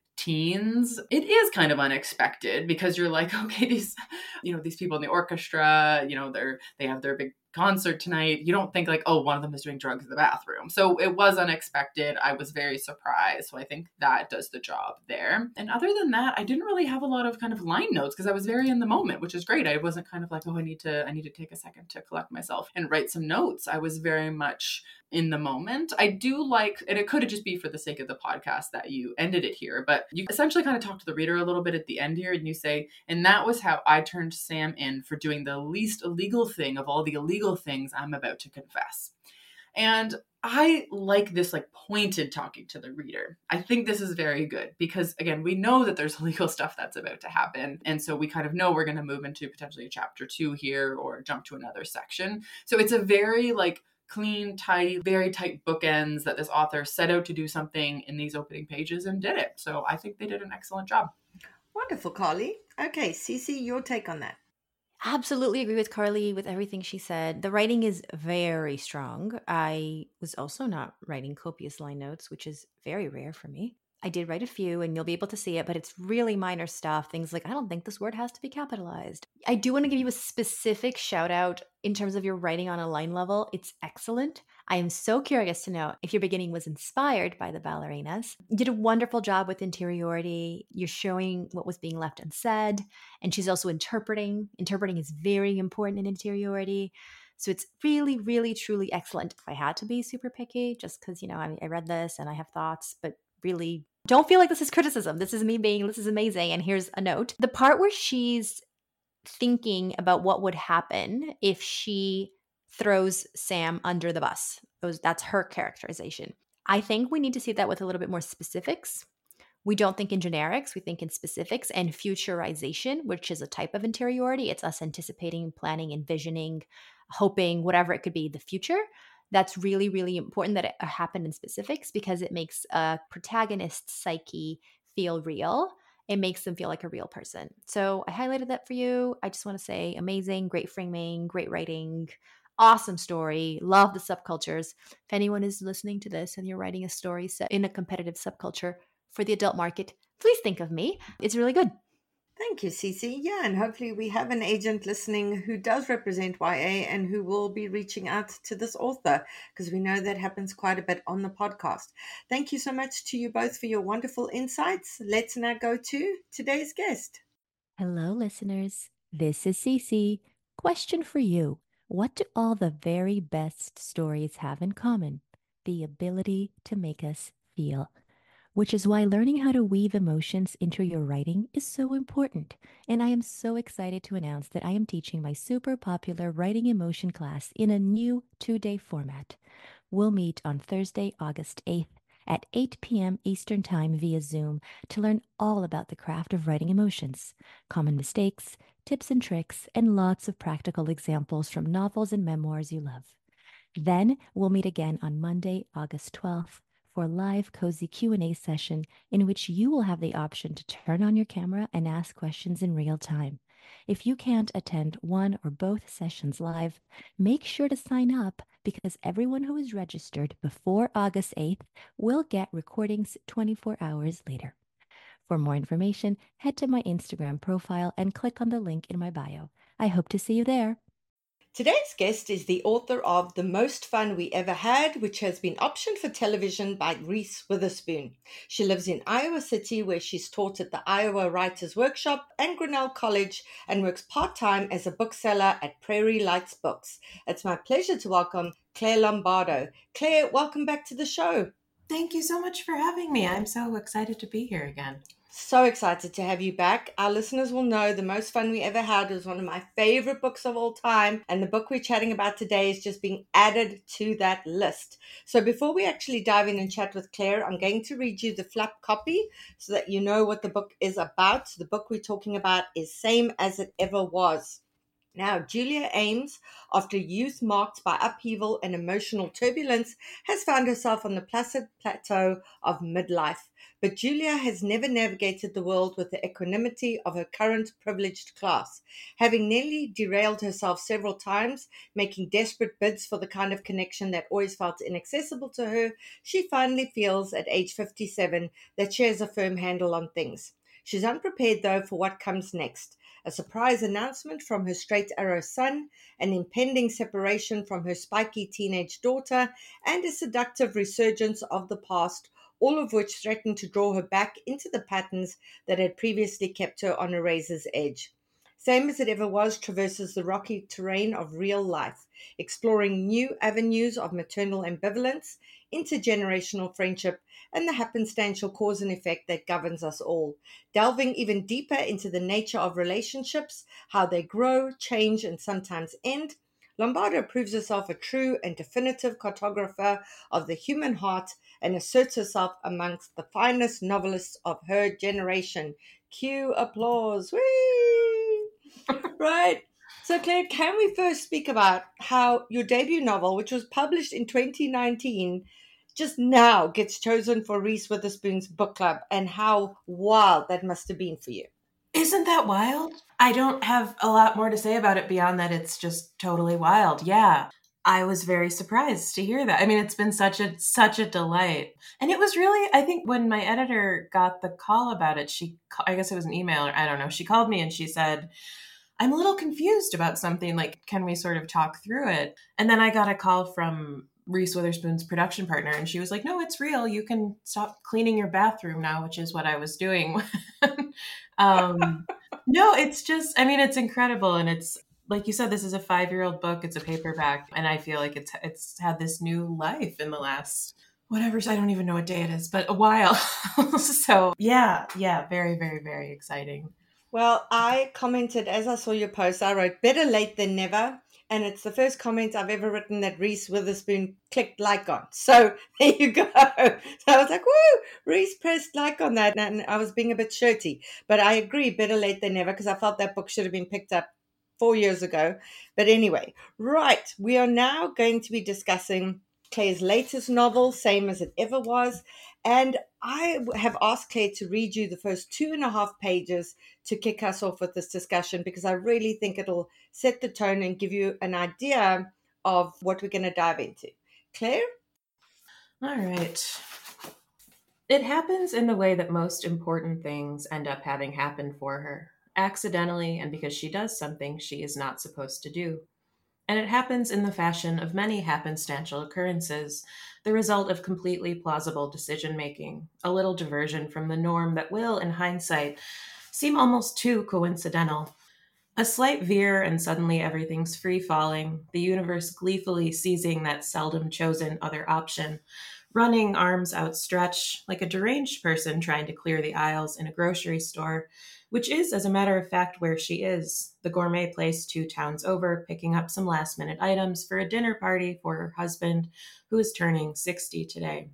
teens, it is kind of unexpected because you're like, okay, these people in the orchestra, they have their big concert tonight. You don't think like, oh, one of them is doing drugs in the bathroom. So it was unexpected. I was very surprised. So I think that does the job there. And other than that, I didn't really have a lot of kind of line notes because I was very in the moment, which is great. I wasn't kind of like, oh, I need to take a second to collect myself and write some notes. I was very much in the moment. I do like, and it could just be for the sake of the podcast that you ended it here, but you essentially kind of talk to the reader a little bit at the end here and you say, and that was how I turned Sam in for doing the least illegal thing of all the illegal things I'm about to confess. And I like this pointed talking to the reader. I think this is very good because again, we know that there's illegal stuff that's about to happen. And so we kind of know we're going to move into potentially a chapter 2 here or jump to another section. So it's a very clean, tidy, very tight bookends that this author set out to do something in these opening pages and did it. So I think they did an excellent job. Wonderful, Carly. Okay, Cece, your take on that. Absolutely agree with Carly with everything she said. The writing is very strong. I was also not writing copious line notes, which is very rare for me. I did write a few and you'll be able to see it, but it's really minor stuff. Things like, I don't think this word has to be capitalized. I do want to give you a specific shout out in terms of your writing on a line level. It's excellent. I am so curious to know if your beginning was inspired by the ballerinas. You did a wonderful job with interiority. You're showing what was being left unsaid. And she's also interpreting. Interpreting is very important in interiority. So it's really, really, truly excellent. If I had to be super picky, just because, I read this and I have thoughts, but really don't feel like this is criticism. This is me being, this is amazing. And here's a note. The part where she's thinking about what would happen if she throws Sam under the bus. That's her characterization. I think we need to see that with a little bit more specifics. We don't think in generics, we think in specifics and futurization, which is a type of interiority. It's us anticipating, planning, envisioning, hoping, whatever it could be, the future. That's really, really important that it happen in specifics because it makes a protagonist's psyche feel real. It makes them feel like a real person. So I highlighted that for you. I just want to say amazing, great framing, great writing, awesome story. Love the subcultures. If anyone is listening to this and you're writing a story set in a competitive subculture for the adult market, please think of me. It's really good. Thank you, Cece. Yeah, and hopefully we have an agent listening who does represent YA and who will be reaching out to this author because we know that happens quite a bit on the podcast. Thank you so much to you both for your wonderful insights. Let's now go to today's guest. Hello, listeners. This is Cece. Question for you. What do all the very best stories have in common? The ability to make us feel. Which is why learning how to weave emotions into your writing is so important. And I am so excited to announce that I am teaching my super popular writing emotion class in a new 2-day format. We'll meet on Thursday, August 8th at 8 p.m. Eastern Time via Zoom to learn all about the craft of writing emotions, common mistakes, tips and tricks, and lots of practical examples from novels and memoirs you love. Then we'll meet again on Monday, August 12th for a live cozy Q&A session in which you will have the option to turn on your camera and ask questions in real time. If you can't attend one or both sessions live, make sure to sign up because everyone who is registered before August 8th will get recordings 24 hours later. For more information, head to my Instagram profile and click on the link in my bio. I hope to see you there. Today's guest is the author of The Most Fun We Ever Had, which has been optioned for television by Reese Witherspoon. She lives in Iowa City, where she's taught at the Iowa Writers Workshop and Grinnell College and works part-time as a bookseller at Prairie Lights Books. It's my pleasure to welcome Claire Lombardo. Claire, welcome back to the show. Thank you so much for having me. I'm so excited to be here again. So excited to have you back. Our listeners will know The Most Fun We Ever Had was one of my favorite books of all time. And the book we're chatting about today is just being added to that list. So before we actually dive in and chat with Claire, I'm going to read you the flap copy so that you know what the book is about. The book we're talking about is Same as It Ever Was. Now, Julia Ames, after youth marked by upheaval and emotional turbulence, has found herself on the placid plateau of midlife. But Julia has never navigated the world with the equanimity of her current privileged class. Having nearly derailed herself several times, making desperate bids for the kind of connection that always felt inaccessible to her, she finally feels at age 57 that she has a firm handle on things. She's unprepared, though, for what comes next. A surprise announcement from her straight arrow son, an impending separation from her spiky teenage daughter, and a seductive resurgence of the past, all of which threatened to draw her back into the patterns that had previously kept her on a razor's edge. Same as It Ever Was traverses the rocky terrain of real life, exploring new avenues of maternal ambivalence, intergenerational friendship, and the happenstantial cause and effect that governs us all, delving even deeper into the nature of relationships, how they grow, change, and sometimes end. Lombardo proves herself a true and definitive cartographer of the human heart and asserts herself amongst the finest novelists of her generation. Cue applause. Whee! Right. So, Claire, can we first speak about how your debut novel, which was published in 2019, just now gets chosen for Reese Witherspoon's book club, and how wild that must have been for you? Isn't that wild? I don't have a lot more to say about it beyond that it's just totally wild. Yeah. I was very surprised to hear that. I mean, it's been such a delight. And it was really, I think when my editor got the call about it, I guess it was an email or I don't know. She called me and she said, I'm a little confused about something. Like, can we sort of talk through it? And then I got a call from Reese Witherspoon's production partner, and she was like, no, it's real. You can stop cleaning your bathroom now, which is what I was doing. No, it's just, I mean, it's incredible. And it's, like you said, this is a 5-year-old book. It's a paperback. And I feel like it's had this new life in the last, whatever, I don't even know what day it is, but a while. So yeah, very, very, very exciting. Well, I commented as I saw your post, I wrote better late than never. And it's the first comment I've ever written that Reese Witherspoon clicked like on. So there you go. So I was like, woo, Reese pressed like on that. And I was being a bit shirty. But I agree, better late than never, because I felt that book should have been picked up 4 years ago. But anyway, right. We are now going to be discussing Claire's latest novel, Same as It Ever Was. And I have asked Claire to read you the first 2.5 pages to kick us off with this discussion, because I really think it'll set the tone and give you an idea of what we're going to dive into. Claire? All right. It happens in the way that most important things end up having happened for her, accidentally and because she does something she is not supposed to do. And it happens in the fashion of many happenstantial occurrences, the result of completely plausible decision-making, a little diversion from the norm that will, in hindsight, seem almost too coincidental. A slight veer and suddenly everything's free-falling, the universe gleefully seizing that seldom chosen other option, running arms outstretched like a deranged person trying to clear the aisles in a grocery store, which is, as a matter of fact, where she is, the gourmet place 2 towns over, picking up some last-minute items for a dinner party for her husband, who is turning 60 today.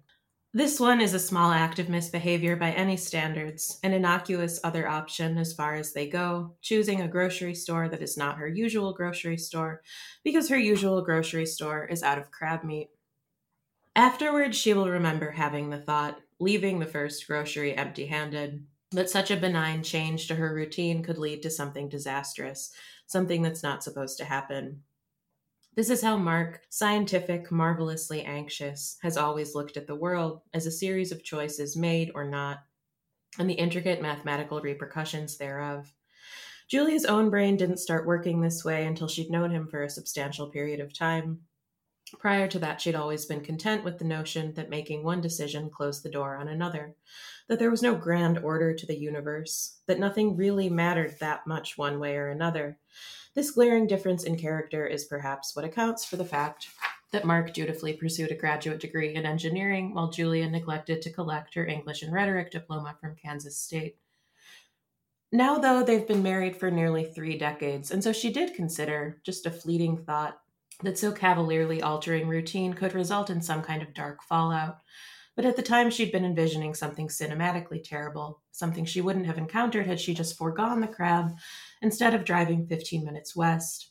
This one is a small act of misbehavior by any standards, an innocuous other option as far as they go, choosing a grocery store that is not her usual grocery store because her usual grocery store is out of crab meat. Afterwards, she will remember having the thought, leaving the first grocery empty handed, that such a benign change to her routine could lead to something disastrous, something that's not supposed to happen. This is how Mark, scientific, marvelously anxious, has always looked at the world as a series of choices made or not, and the intricate mathematical repercussions thereof. Julia's own brain didn't start working this way until she'd known him for a substantial period of time. Prior to that, she'd always been content with the notion that making one decision closed the door on another, that there was no grand order to the universe, that nothing really mattered that much one way or another. This glaring difference in character is perhaps what accounts for the fact that Mark dutifully pursued a graduate degree in engineering while Julia neglected to collect her English and rhetoric diploma from Kansas State. Now, though, they've been married for nearly 3 decades, and so she did consider, just a fleeting thought, that so cavalierly altering routine could result in some kind of dark fallout. But at the time, she'd been envisioning something cinematically terrible, something she wouldn't have encountered had she just foregone the crab instead of driving 15 minutes west.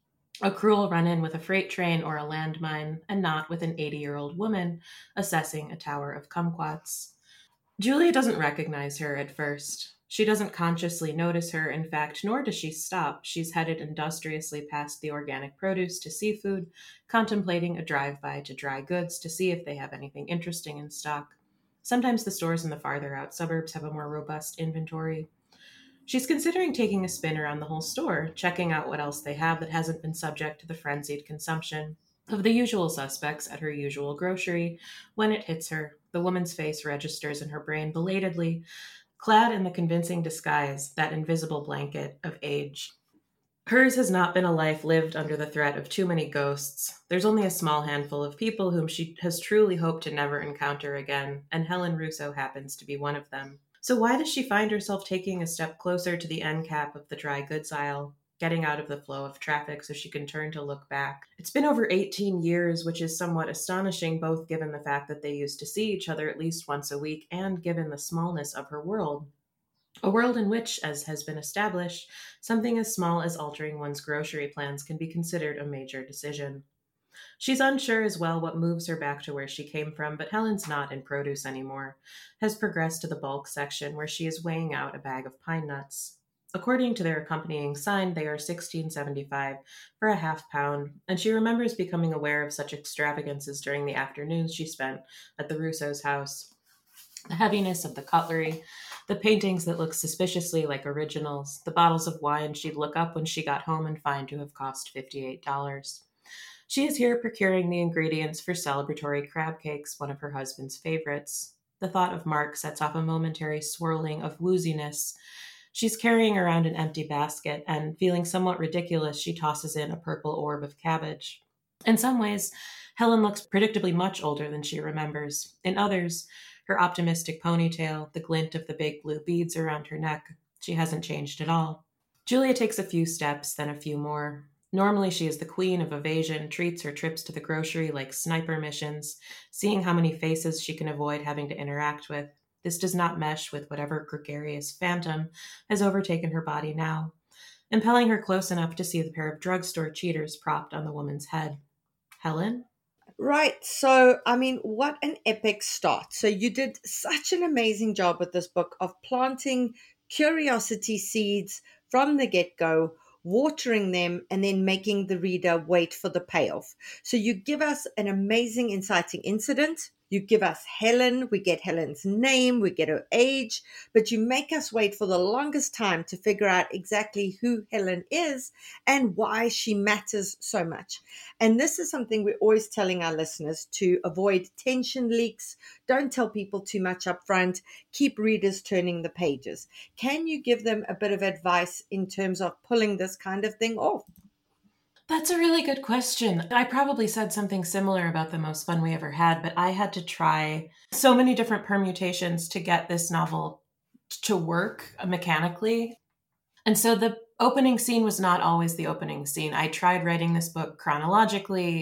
A cruel run-in with a freight train or a landmine, and not with an 80-year-old woman assessing a tower of kumquats. Julia doesn't recognize her at first. She doesn't consciously notice her, in fact, nor does she stop. She's headed industriously past the organic produce to seafood, contemplating a drive-by to dry goods to see if they have anything interesting in stock. Sometimes the stores in the farther out suburbs have a more robust inventory. She's considering taking a spin around the whole store, checking out what else they have that hasn't been subject to the frenzied consumption of the usual suspects at her usual grocery. When it hits her, the woman's face registers in her brain belatedly, clad in the convincing disguise, that invisible blanket of age. Hers has not been a life lived under the threat of too many ghosts. There's only a small handful of people whom she has truly hoped to never encounter again, and Helen Russo happens to be one of them. So why does she find herself taking a step closer to the end cap of the dry goods aisle, getting out of the flow of traffic so she can turn to look back? It's been over 18 years, which is somewhat astonishing, both given the fact that they used to see each other at least once a week and given the smallness of her world. A world in which, as has been established, something as small as altering one's grocery plans can be considered a major decision. She's unsure as well what moves her back to where she came from, but Helen's not in produce anymore, has progressed to the bulk section where she is weighing out a bag of pine nuts. According to their accompanying sign, they are $16.75 for a half pound, and she remembers becoming aware of such extravagances during the afternoons she spent at the Russo's house. The heaviness of the cutlery, the paintings that look suspiciously like originals, the bottles of wine she'd look up when she got home and find to have cost $58. She is here procuring the ingredients for celebratory crab cakes, one of her husband's favorites. The thought of Mark sets off a momentary swirling of wooziness. She's carrying around an empty basket, and feeling somewhat ridiculous, she tosses in a purple orb of cabbage. In some ways, Helen looks predictably much older than she remembers. In others, her optimistic ponytail, the glint of the big blue beads around her neck, she hasn't changed at all. Julia takes a few steps, then a few more. Normally, she is the queen of evasion, treats her trips to the grocery like sniper missions, seeing how many faces she can avoid having to interact with. This does not mesh with whatever gregarious phantom has overtaken her body now, impelling her close enough to see the pair of drugstore cheaters propped on the woman's head. Helen? Right. So, I mean, what an epic start. So you did such an amazing job with this book of planting curiosity seeds from the get-go, watering them, and then making the reader wait for the payoff. So you give us an amazing, inciting incident. You give us Helen, we get Helen's name, we get her age, but you make us wait for the longest time to figure out exactly who Helen is and why she matters so much. And this is something we're always telling our listeners, to avoid tension leaks. Don't tell people too much up front. Keep readers turning the pages. Can you give them a bit of advice in terms of pulling this kind of thing off? That's a really good question. I probably said something similar about The Most Fun We Ever Had, but I had to try so many different permutations to get this novel to work mechanically. And so the opening scene was not always the opening scene. I tried writing this book chronologically.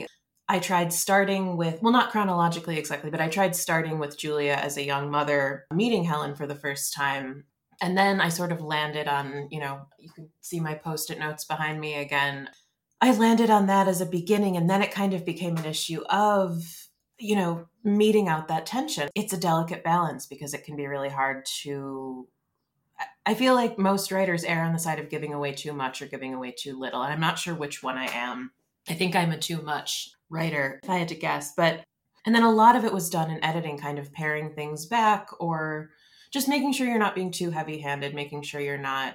I tried starting with, well, not chronologically exactly, but I tried starting with Julia as a young mother, meeting Helen for the first time. And then I sort of landed on, you can see my Post-it notes behind me again. I landed on that as a beginning, and then it kind of became an issue of, meeting out that tension. It's a delicate balance because it can be really hard to, I feel like most writers err on the side of giving away too much or giving away too little. And I'm not sure which one I am. I think I'm a too much writer, if I had to guess. And then a lot of it was done in editing, kind of paring things back or just making sure you're not being too heavy-handed, making sure you're not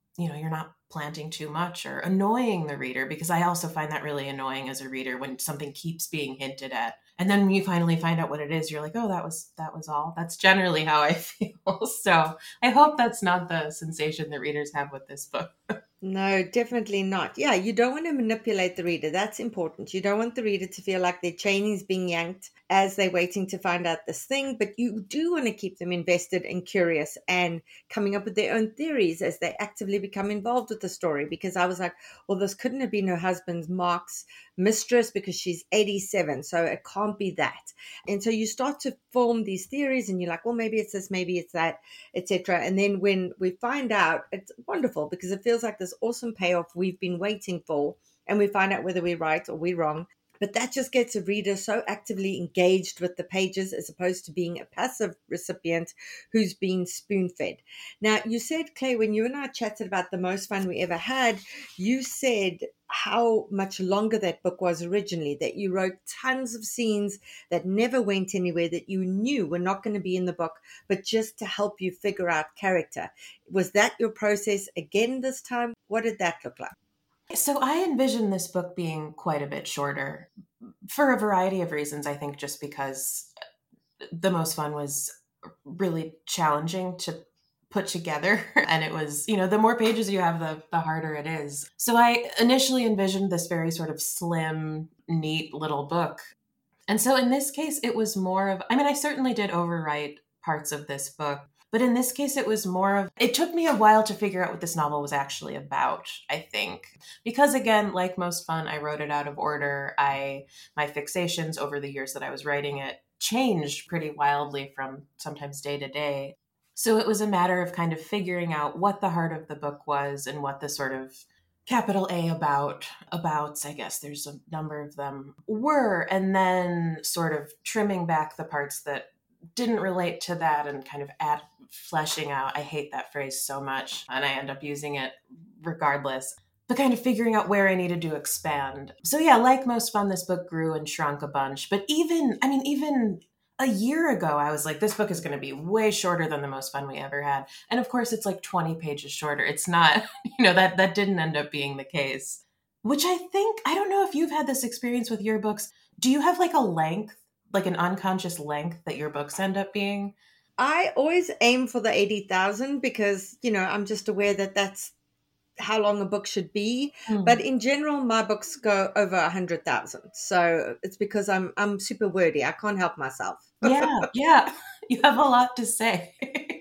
planting too much or annoying the reader, because I also find that really annoying as a reader when something keeps being hinted at. And then when you finally find out what it is, you're like, oh, that was all. That's generally how I feel. So I hope that's not the sensation that readers have with this book. No, definitely not. Yeah, you don't want to manipulate the reader. That's important. You don't want the reader to feel like their chain is being yanked as they're waiting to find out this thing, but you do want to keep them invested and curious and coming up with their own theories as they actively become involved with the story. Because I was like, well, this couldn't have been her husband's Mark's mistress because she's 87, so it can't be that. And so you start to form these theories and you're like, well, maybe it's this, maybe it's that, etc. And then when we find out, it's wonderful because it feels like this awesome payoff we've been waiting for, and we find out whether we're right or we're wrong. But that just gets a reader so actively engaged with the pages as opposed to being a passive recipient who's been spoon-fed. Now, you said, Claire, when you and I chatted about the most fun we ever had, you said how much longer that book was originally, that you wrote tons of scenes that never went anywhere, that you knew were not going to be in the book, but just to help you figure out character. Was that your process again this time? What did that look like? So I envision this book being quite a bit shorter for a variety of reasons. I think just because The Most Fun was really challenging to put together. And it was, the more pages you have, the harder it is. So I initially envisioned this very sort of slim, neat little book. And so in this case, it was more of, I certainly did overwrite parts of this book. But in this case, it was more of, it took me a while to figure out what this novel was actually about, I think. Because again, like Most Fun, I wrote it out of order. My fixations over the years that I was writing it changed pretty wildly from sometimes day to day. So it was a matter of kind of figuring out what the heart of the book was and what the sort of capital A abouts, I guess there's a number of them, were, and then sort of trimming back the parts that didn't relate to that and kind of fleshing out. I hate that phrase so much, and I end up using it regardless, but kind of figuring out where I needed to expand. So yeah, like Most Fun, this book grew and shrunk a bunch. But even a year ago, I was like, this book is going to be way shorter than The Most Fun we ever had. And of course, it's like 20 pages shorter. It's not, that didn't end up being the case, which I don't know if you've had this experience with your books. Do you have like a length, like an unconscious length that your books end up being? I always aim for the 80,000 because, I'm just aware that that's how long a book should be. But in general, my books go over 100,000. So it's because I'm super wordy. I can't help myself. Yeah. You have a lot to say.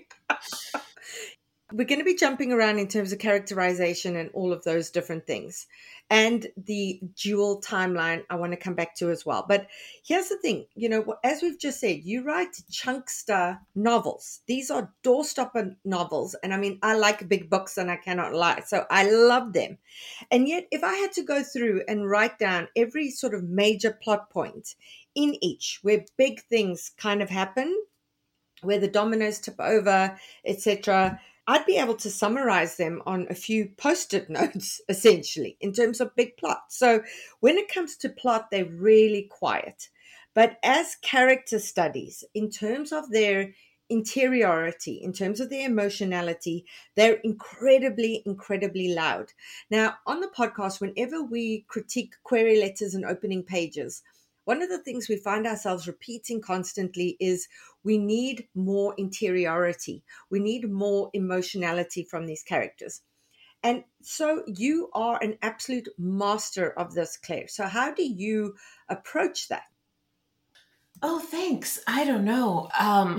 We're going to be jumping around in terms of characterization and all of those different things. And the dual timeline I want to come back to as well. But here's the thing, as we've just said, you write chunkster novels. These are doorstopper novels. And I like big books and I cannot lie. So I love them. And yet if I had to go through and write down every sort of major plot point in each where big things kind of happen, where the dominoes tip over, etc., I'd be able to summarize them on a few Post-it notes, essentially, in terms of big plot. So when it comes to plot, they're really quiet. But as character studies, in terms of their interiority, in terms of their emotionality, they're incredibly, incredibly loud. Now, on the podcast, whenever we critique query letters and opening pages, one of the things we find ourselves repeating constantly is we need more interiority. We need more emotionality from these characters. And so you are an absolute master of this, Claire. So how do you approach that? Oh, thanks. I don't know.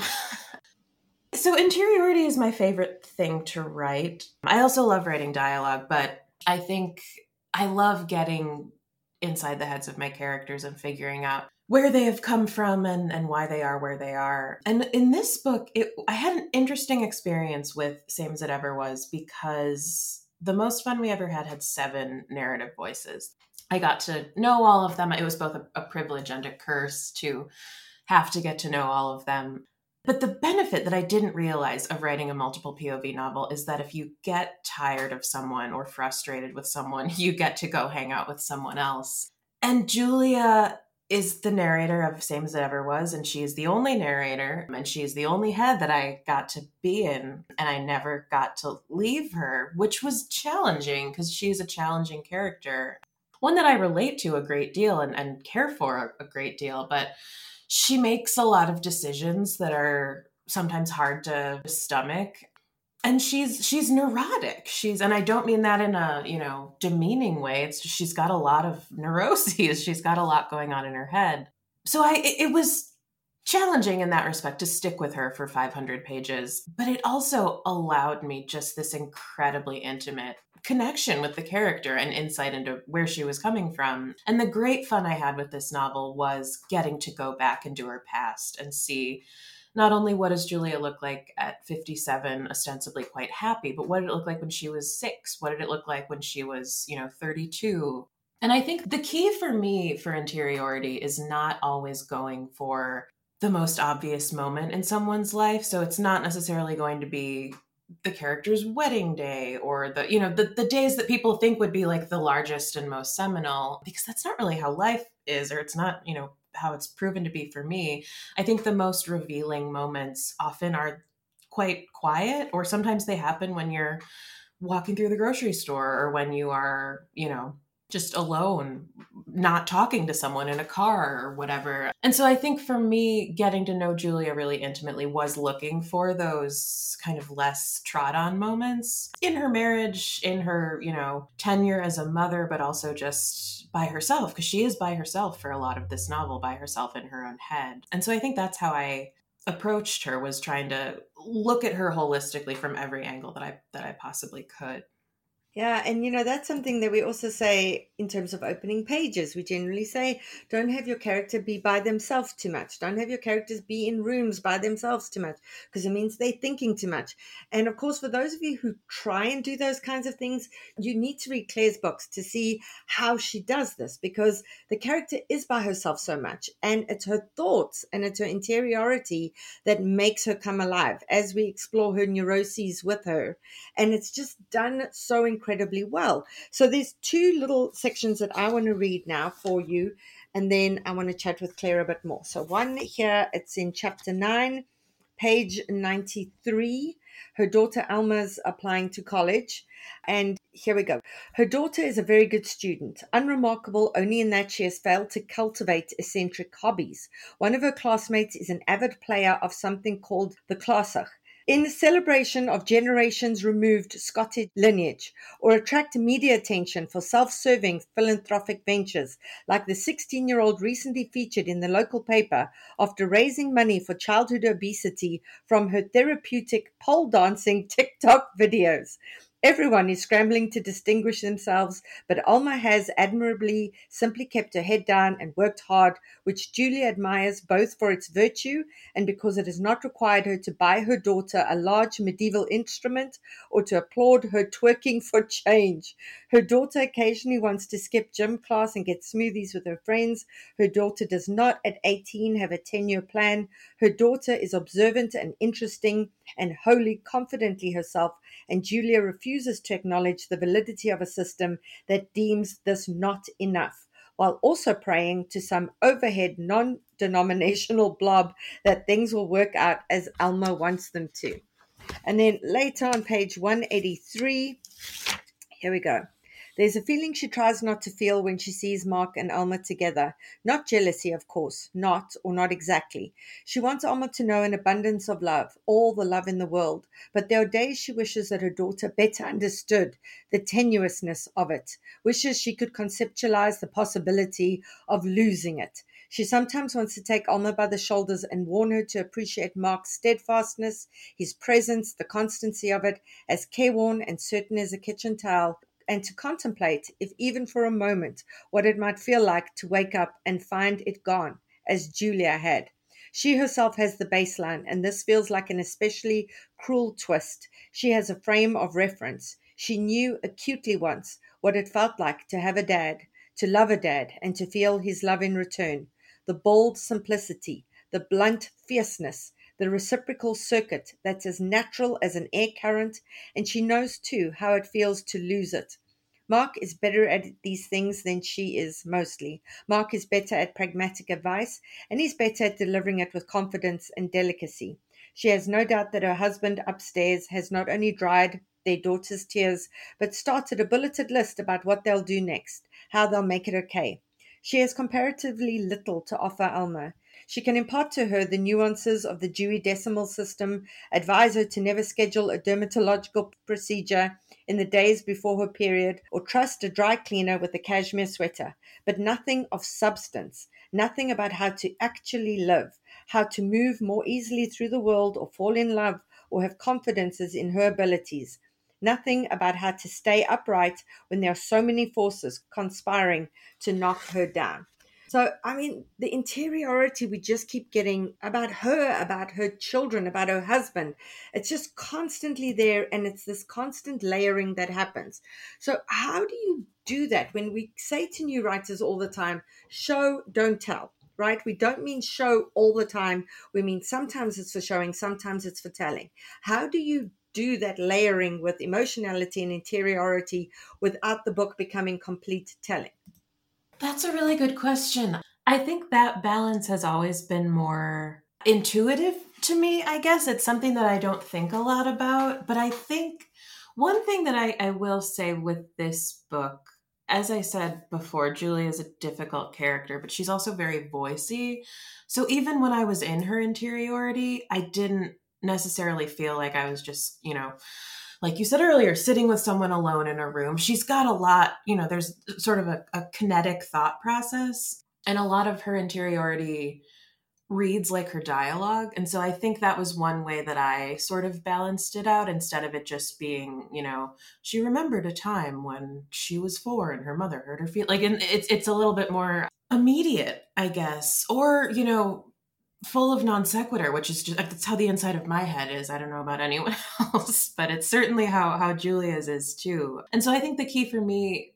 So interiority is my favorite thing to write. I also love writing dialogue, but I think I love getting inside the heads of my characters and figuring out where they have come from and why they are where they are. And in this book, I had an interesting experience with Same as It Ever Was, because the most fun we ever had 7 narrative voices. I got to know all of them. It was both a privilege and a curse to have to get to know all of them. But the benefit that I didn't realize of writing a multiple POV novel is that if you get tired of someone or frustrated with someone, you get to go hang out with someone else. And Julia is the narrator of Same as It Ever Was, and she is the only narrator, and she is the only head that I got to be in, and I never got to leave her, which was challenging because she's a challenging character, one that I relate to a great deal and care for a great deal, but she makes a lot of decisions that are sometimes hard to stomach. And she's neurotic. And I don't mean that in a, demeaning way. It's just, she's got a lot of neuroses. She's got a lot going on in her head. So it was challenging in that respect to stick with her for 500 pages, but it also allowed me just this incredibly intimate connection with the character and insight into where she was coming from. And the great fun I had with this novel was getting to go back into her past and see not only what does Julia look like at 57, ostensibly quite happy, but what did it look like when she was 6? What did it look like when she was, 32? And I think the key for me for interiority is not always going for the most obvious moment in someone's life. So it's not necessarily going to be the character's wedding day or the days that people think would be like the largest and most seminal, because that's not really how life is, or it's not, how it's proven to be for me. I think the most revealing moments often are quite quiet, or sometimes they happen when you're walking through the grocery store or when you are, just alone, not talking to someone in a car or whatever. And so I think for me, getting to know Julia really intimately was looking for those kind of less trod on moments in her marriage, in her, tenure as a mother, but also just by herself, because she is by herself for a lot of this novel, by herself in her own head. And so I think that's how I approached her, was trying to look at her holistically from every angle that I possibly could. Yeah, and that's something that we also say in terms of opening pages. We generally say, don't have your character be by themselves too much. Don't have your characters be in rooms by themselves too much, because it means they're thinking too much. And of course, for those of you who try and do those kinds of things, you need to read Claire's books to see how she does this, because the character is by herself so much, and it's her thoughts and it's her interiority that makes her come alive as we explore her neuroses with her. And it's just done so incredibly well. So there's 2 little sections that I want to read now for you, and then I want to chat with Claire a bit more. So one here, it's in chapter 9, page 93. Her daughter Alma's applying to college, and here we go. Her daughter is a very good student, unremarkable only in that she has failed to cultivate eccentric hobbies. One of her classmates is an avid player of something called the Klassach, in celebration of generations removed Scottish lineage, or attract media attention for self-serving philanthropic ventures, like the 16-year-old recently featured in the local paper after raising money for childhood obesity from her therapeutic pole dancing TikTok videos. Everyone is scrambling to distinguish themselves, but Alma has admirably simply kept her head down and worked hard, which Julia admires both for its virtue and because it has not required her to buy her daughter a large medieval instrument or to applaud her twerking for change. Her daughter occasionally wants to skip gym class and get smoothies with her friends. Her daughter does not at 18 have a 10-year plan. Her daughter is observant and interesting and wholly confidently herself, and Julia refuses to acknowledge the validity of a system that deems this not enough, while also praying to some overhead non-denominational blob that things will work out as Alma wants them to. And then later on page 183, here we go. There's a feeling she tries not to feel when she sees Mark and Alma together. Not jealousy, of course, not exactly. She wants Alma to know an abundance of love, all the love in the world. But there are days she wishes that her daughter better understood the tenuousness of it, wishes she could conceptualize the possibility of losing it. She sometimes wants to take Alma by the shoulders and warn her to appreciate Mark's steadfastness, his presence, the constancy of it, as careworn and certain as a kitchen towel, and to contemplate, if even for a moment, what it might feel like to wake up and find it gone, as Julia had. She herself has the baseline, and this feels like an especially cruel twist. She has a frame of reference. She knew acutely once what it felt like to have a dad, to love a dad, and to feel his love in return. The bold simplicity, the blunt fierceness, the reciprocal circuit that's as natural as an air current, and she knows too how it feels to lose it. Mark is better at these things than she is, mostly. Mark is better at pragmatic advice, and he's better at delivering it with confidence and delicacy. She has no doubt that her husband upstairs has not only dried their daughter's tears, but started a bulleted list about what they'll do next, how they'll make it okay. She has comparatively little to offer Alma. She can impart to her the nuances of the Dewey Decimal System, advise her to never schedule a dermatological procedure in the days before her period, or trust a dry cleaner with a cashmere sweater, but nothing of substance, nothing about how to actually live, how to move more easily through the world or fall in love or have confidences in her abilities. Nothing about how to stay upright when there are so many forces conspiring to knock her down. So, I mean, the interiority we just keep getting about her children, about her husband, it's just constantly there, and it's this constant layering that happens. So, how do you do that when we say to new writers all the time, show, don't tell? Right? We don't mean show all the time. We mean sometimes it's for showing, sometimes it's for telling. How do you do that layering with emotionality and interiority without the book becoming complete telling? That's a really good question. I think that balance has always been more intuitive to me, I guess. It's something that I don't think a lot about. But I think one thing that I will say with this book, as I said before, Julia is a difficult character, but she's also very voicey. So even when I was in her interiority, I didn't necessarily feel like I was just, like you said earlier, sitting with someone alone in a room. She's got a lot, there's sort of a kinetic thought process, and a lot of her interiority reads like her dialogue. And so I think that was one way that I sort of balanced it out, instead of it just being, she remembered a time when she was 4 and her mother hurt her feet. Like, and it's a little bit more immediate, I guess, or, full of non sequitur, which is just, that's how the inside of my head is. I don't know about anyone else, but it's certainly how Julia's is too. And so I think the key for me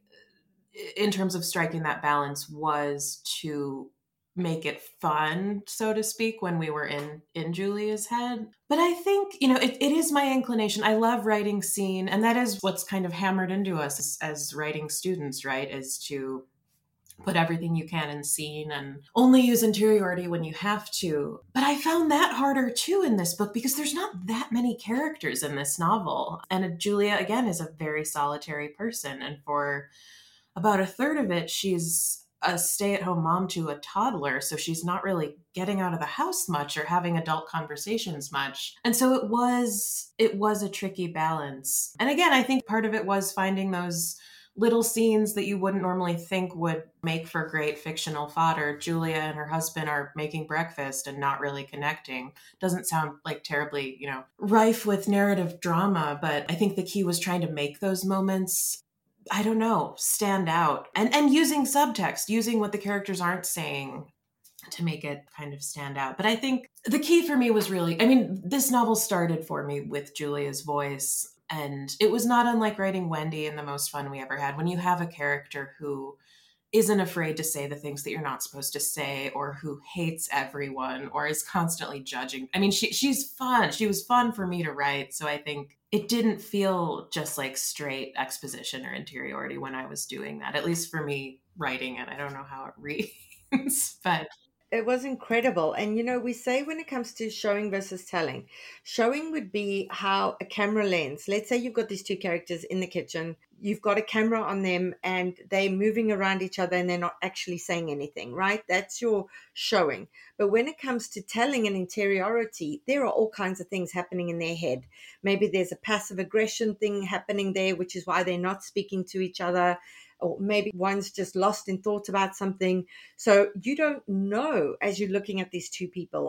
in terms of striking that balance was to make it fun, so to speak, when we were in Julia's head. But I think, it is my inclination. I love writing scene, and that is what's kind of hammered into us as writing students, right? Is to put everything you can in scene and only use interiority when you have to. But I found that harder too in this book, because there's not that many characters in this novel. And Julia, again, is a very solitary person. And for about a third of it, she's a stay-at-home mom to a toddler. So she's not really getting out of the house much or having adult conversations much. And so it was a tricky balance. And again, I think part of it was finding those little scenes that you wouldn't normally think would make for great fictional fodder. Julia and her husband are making breakfast and not really connecting. Doesn't sound like terribly, rife with narrative drama, but I think the key was trying to make those moments, I don't know, stand out. And using subtext, using what the characters aren't saying to make it kind of stand out. But I think the key for me was really, this novel started for me with Julia's voice. And it was not unlike writing Wendy in The Most Fun We Ever Had, when you have a character who isn't afraid to say the things that you're not supposed to say, or who hates everyone, or is constantly judging. She's fun. She was fun for me to write. So I think it didn't feel just like straight exposition or interiority when I was doing that, at least for me writing it. I don't know how it reads, but it was incredible. And, we say when it comes to showing versus telling, showing would be how a camera lens, let's say you've got these two characters in the kitchen, you've got a camera on them and they're moving around each other and they're not actually saying anything, right? That's your showing. But when it comes to telling and interiority, there are all kinds of things happening in their head. Maybe there's a passive aggression thing happening there, which is why they're not speaking to each other. Or maybe one's just lost in thought about something. So you don't know, as you're looking at these two people,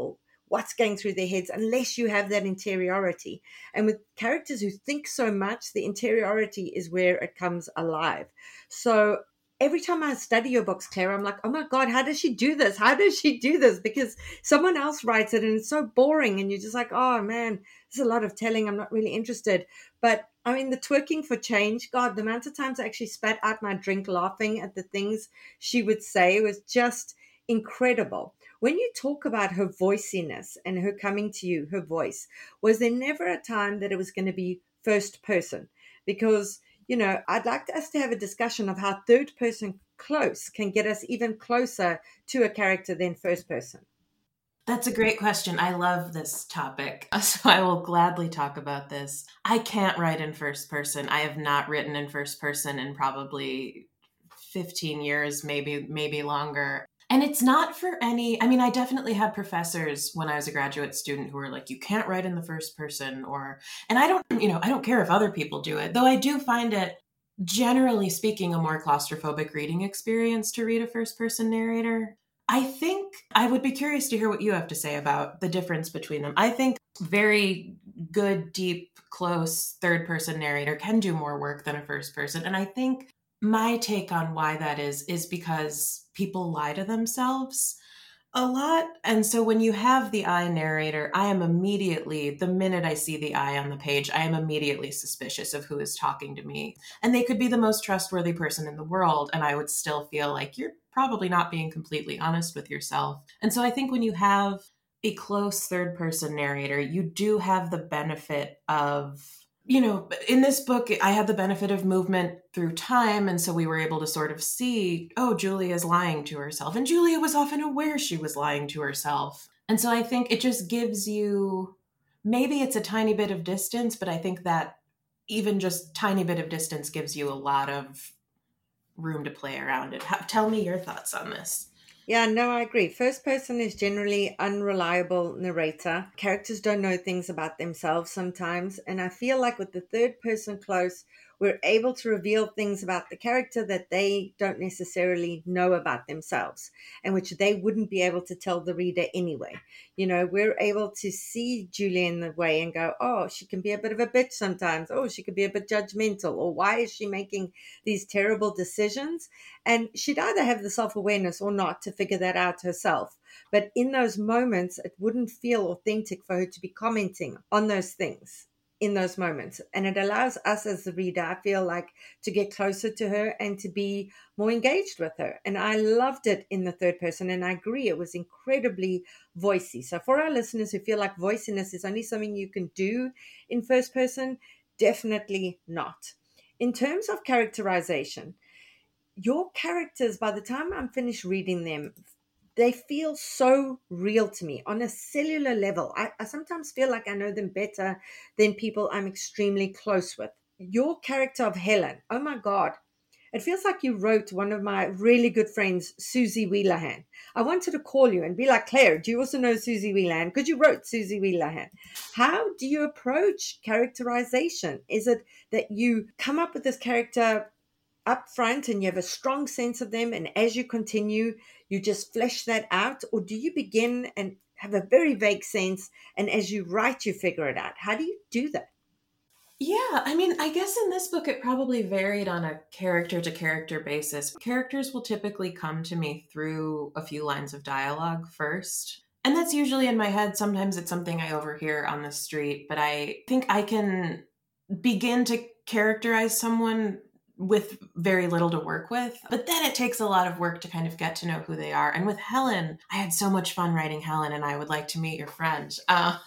what's going through their heads unless you have that interiority. And with characters who think so much, the interiority is where it comes alive. So every time I study your books, Claire, I'm like, oh my God, how does she do this? How does she do this? Because someone else writes it and it's so boring. And you're just like, oh man, there's a lot of telling. I'm not really interested. But I mean, the twerking for change, God, the amount of times I actually spat out my drink laughing at the things she would say was just incredible. When you talk about her voiciness and her coming to you, her voice, was there never a time that it was going to be first person? Because, you know, I'd like us to have a discussion of how third person close can get us even closer to a character than first person. That's a great question. I love this topic, so I will gladly talk about this. I can't write in first person. I have not written in first person in probably 15 years, maybe longer. And it's not for any, I mean, I definitely had professors when I was a graduate student who were like, you can't write in the first person, and I don't care if other people do it, though I do find it, generally speaking, a more claustrophobic reading experience to read a first person narrator. I think I would be curious to hear what you have to say about the difference between them. I think very good, deep, close third person narrator can do more work than a first person. And I think my take on why that is because people lie to themselves a lot. And so when you have the I narrator, I am immediately, the minute I see the I on the page, I am immediately suspicious of who is talking to me. And they could be the most trustworthy person in the world, and I would still feel like you're probably not being completely honest with yourself. And so I think when you have a close third person narrator, you do have the benefit of, you know, in this book, I had the benefit of movement through time. And so we were able to sort of see, oh, Julia's lying to herself. And Julia was often aware she was lying to herself. And so I think it just gives you, maybe it's a tiny bit of distance, but I think that even just tiny bit of distance gives you a lot of room to play around it. Tell me your thoughts on this. Yeah, no, I agree. First person is generally unreliable narrator. Characters don't know things about themselves sometimes. And I feel like with the third person close, we're able to reveal things about the character that they don't necessarily know about themselves and which they wouldn't be able to tell the reader anyway. You know, we're able to see Julia in the way and go, oh, she can be a bit of a bitch sometimes. Oh, she could be a bit judgmental. Or why is she making these terrible decisions? And she'd either have the self-awareness or not to figure that out herself. But in those moments, it wouldn't feel authentic for her to be commenting on those things in those moments. And it allows us as the reader, I feel like, to get closer to her and to be more engaged with her. And I loved it in the third person. And I agree, it was incredibly voicey. So for our listeners who feel like voiciness is only something you can do in first person, definitely not. In terms of characterization, your characters, by the time I'm finished reading them, they feel so real to me on a cellular level. I sometimes feel like I know them better than people I'm extremely close with. Your character of Helen, oh my God, it feels like you wrote one of my really good friends, Susie Wheelahan. I wanted to call you and be like, Claire, do you also know Susie Wheelahan? Because you wrote Susie Wheelahan. How do you approach characterization? Is it that you come up with this character up front and you have a strong sense of them, and as you continue you just flesh that out, or do you begin and have a very vague sense and as you write you figure it out? How do you do that? Yeah, I mean, I guess in this book it probably varied on a character to character basis. Characters will typically come to me through a few lines of dialogue first, and that's usually in my head. Sometimes it's something I overhear on the street, but I think I can begin to characterize someone with very little to work with. But then it takes a lot of work to kind of get to know who they are. And with Helen, I had so much fun writing Helen, and I would like to meet your friend.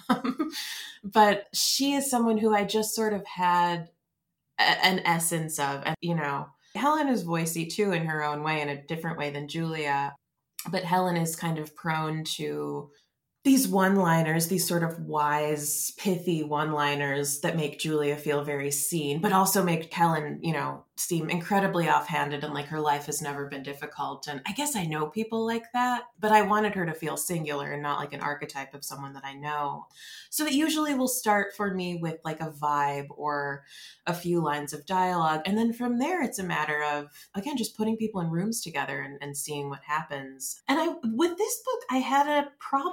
But she is someone who I just sort of had an essence of. And, you know, Helen is voicey too in her own way, in a different way than Julia. But Helen is kind of prone to these one-liners, these sort of wise, pithy one-liners that make Julia feel very seen, but also make Helen, you know, seem incredibly offhanded and like her life has never been difficult. And I guess I know people like that, but I wanted her to feel singular and not like an archetype of someone that I know. So it usually will start for me with like a vibe or a few lines of dialogue. And then from there, it's a matter of, again, just putting people in rooms together and seeing what happens. And with this book, I had a problem that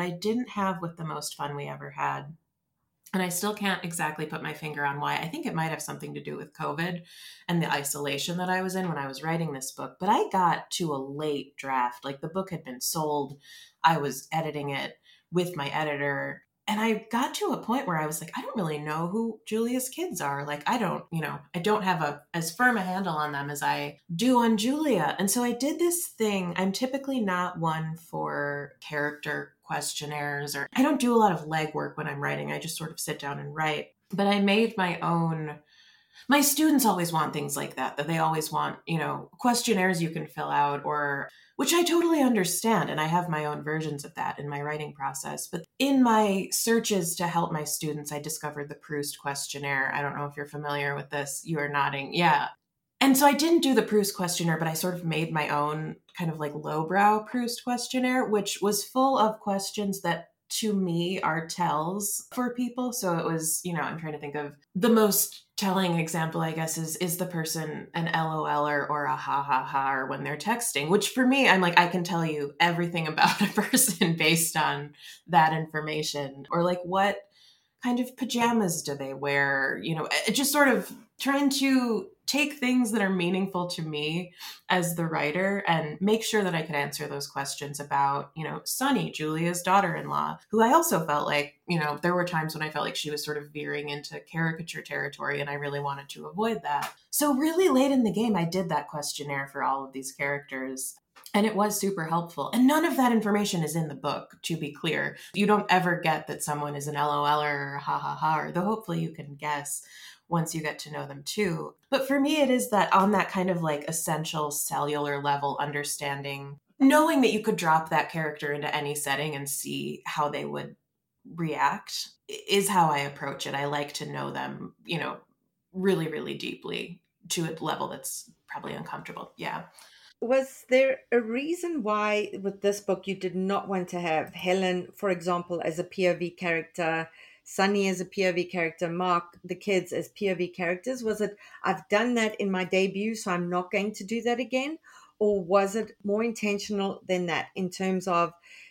I didn't have with The Most Fun We Ever Had. And I still can't exactly put my finger on why. I think it might have something to do with COVID and the isolation that I was in when I was writing this book. But I got to a late draft. Like, the book had been sold. I was editing it with my editor. And I got to a point where I was like, I don't really know who Julia's kids are. Like, I don't have as firm a handle on them as I do on Julia. And so I did this thing. I'm typically not one for character questionnaires, or I don't do a lot of legwork when I'm writing. I just sort of sit down and write. But I made my own. My students always want things like that they always want, questionnaires you can fill out, or which I totally understand. And I have my own versions of that in my writing process. But in my searches to help my students, I discovered the Proust questionnaire. I don't know if you're familiar with this. You are nodding. Yeah. And so I didn't do the Proust questionnaire, but I sort of made my own kind of like lowbrow Proust questionnaire, which was full of questions that to me are tells for people. So it was, I'm trying to think of the most telling example, I guess, is the person an LOLer or a ha ha ha or when they're texting, which for me, I'm like, I can tell you everything about a person based on that information, or like what kind of pajamas do they wear? Just sort of trying to take things that are meaningful to me as the writer and make sure that I could answer those questions about, Sunny, Julia's daughter-in-law, who I also felt like, there were times when I felt like she was sort of veering into caricature territory, and I really wanted to avoid that. So really late in the game, I did that questionnaire for all of these characters. And it was super helpful. And none of that information is in the book, to be clear. You don't ever get that someone is an LOLer or ha ha ha, though hopefully you can guess once you get to know them too. But for me, it is that on that kind of like essential cellular level understanding, knowing that you could drop that character into any setting and see how they would react is how I approach it. I like to know them, really, really deeply to a level that's probably uncomfortable. Yeah. Was there a reason why with this book you did not want to have Helen, for example, as a POV character, Sunny as a POV character, Mark, the kids as POV characters? Was it, I've done that in my debut, so I'm not going to do that again? Or was it more intentional than that in terms of,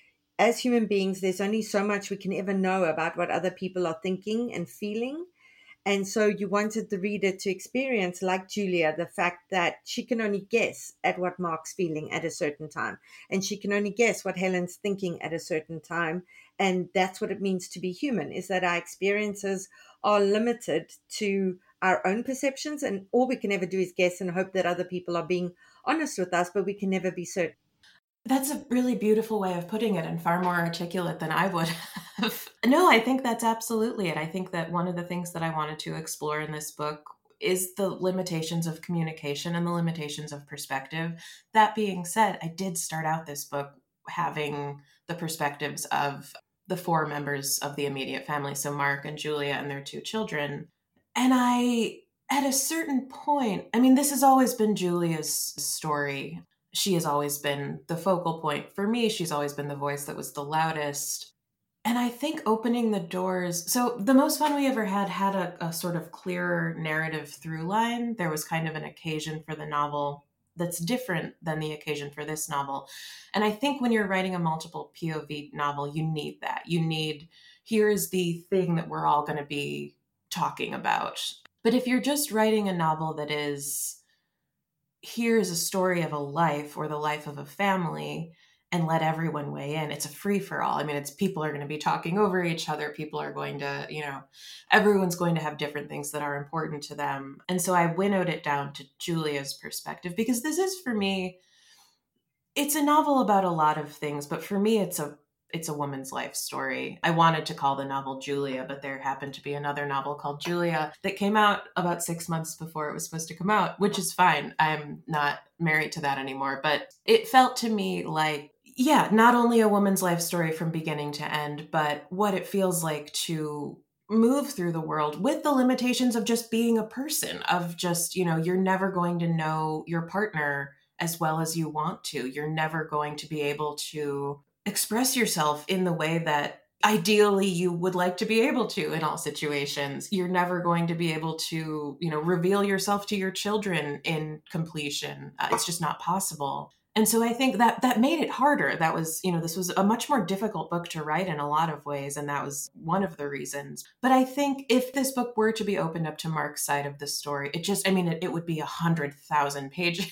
as human beings, there's only so much we can ever know about what other people are thinking and feeling? And so you wanted the reader to experience, like Julia, the fact that she can only guess at what Mark's feeling at a certain time. And she can only guess what Helen's thinking at a certain time. And that's what it means to be human, is that our experiences are limited to our own perceptions. And all we can ever do is guess and hope that other people are being honest with us, but we can never be certain. That's a really beautiful way of putting it, and far more articulate than I would have. No, I think that's absolutely it. I think that one of the things that I wanted to explore in this book is the limitations of communication and the limitations of perspective. That being said, I did start out this book having the perspectives of the four members of the immediate family, so Mark and Julia and their two children. And at a certain point, this has always been Julia's story. She has always been the focal point for me. She's always been the voice that was the loudest. And I think opening the doors, so The Most Fun We Ever Had a sort of clearer narrative through line. There was kind of an occasion for the novel that's different than the occasion for this novel. And I think when you're writing a multiple POV novel, you need that. You need, here is the thing that we're all going to be talking about. But if you're just writing a novel that is, here's a story of a life or the life of a family, and let everyone weigh in, it's a free for all. It's people are going to be talking over each other. People are going to, everyone's going to have different things that are important to them. And so I winnowed it down to Julia's perspective, because this is, for me, it's a novel about a lot of things, but for me, it's a woman's life story. I wanted to call the novel Julia, but there happened to be another novel called Julia that came out about 6 months before it was supposed to come out, which is fine. I'm not married to that anymore, but it felt to me like, not only a woman's life story from beginning to end, but what it feels like to move through the world with the limitations of just being a person, of just, you're never going to know your partner as well as you want to. You're never going to be able to express yourself in the way that ideally you would like to be able to in all situations. You're never going to be able to, reveal yourself to your children in completion. It's just not possible. And so I think that made it harder. That was, this was a much more difficult book to write in a lot of ways. And that was one of the reasons. But I think if this book were to be opened up to Mark's side of the story, it would be 100,000 pages.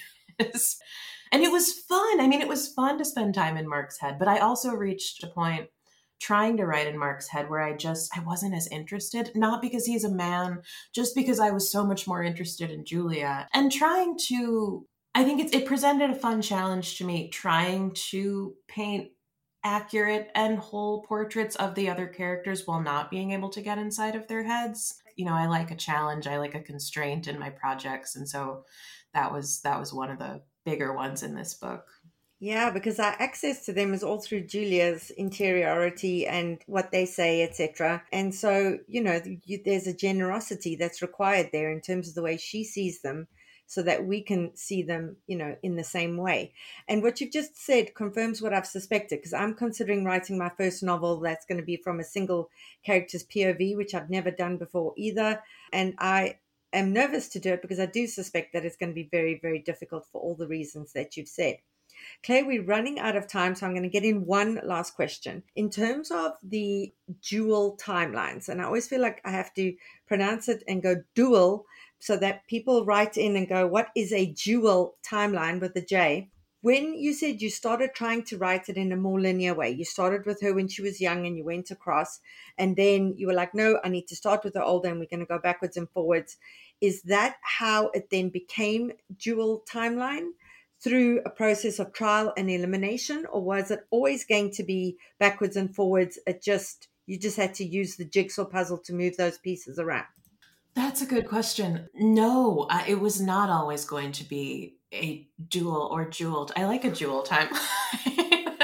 And it was fun. It was fun to spend time in Mark's head. But I also reached a point trying to write in Mark's head where I wasn't as interested, not because he's a man, just because I was so much more interested in Julia, and trying to, I think it presented a fun challenge to me, trying to paint accurate and whole portraits of the other characters while not being able to get inside of their heads. I like a challenge. I like a constraint in my projects. And so that was one of the bigger ones in this book. Yeah, because our access to them is all through Julia's interiority and what they say, etc. And so, there's a generosity that's required there in terms of the way she sees them, so that we can see them, in the same way. And what you've just said confirms what I've suspected, because I'm considering writing my first novel that's going to be from a single character's POV, which I've never done before either. And I am nervous to do it because I do suspect that it's going to be very, very difficult for all the reasons that you've said. Claire, we're running out of time, so I'm going to get in one last question. In terms of the dual timelines, and I always feel like I have to pronounce it and go dual so that people write in and go, what is a dual timeline with a J? When you said you started trying to write it in a more linear way, you started with her when she was young and you went across, and then you were like, no, I need to start with her older and we're going to go backwards and forwards. Is that how it then became dual timeline? Through a process of trial and elimination, or was it always going to be backwards and forwards? You just had to use the jigsaw puzzle to move those pieces around? That's a good question. No, it was not always going to be a dual or jeweled. I like a jewel timeline.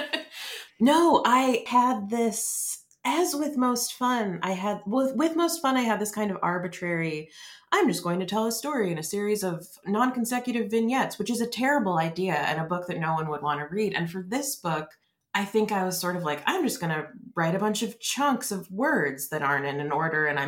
No, I had this, as with Most Fun, with Most Fun, I had this kind of arbitrary, I'm just going to tell a story in a series of non-consecutive vignettes, which is a terrible idea and a book that no one would want to read. And for this book, I think I was sort of like, I'm just going to write a bunch of chunks of words that aren't in an order. And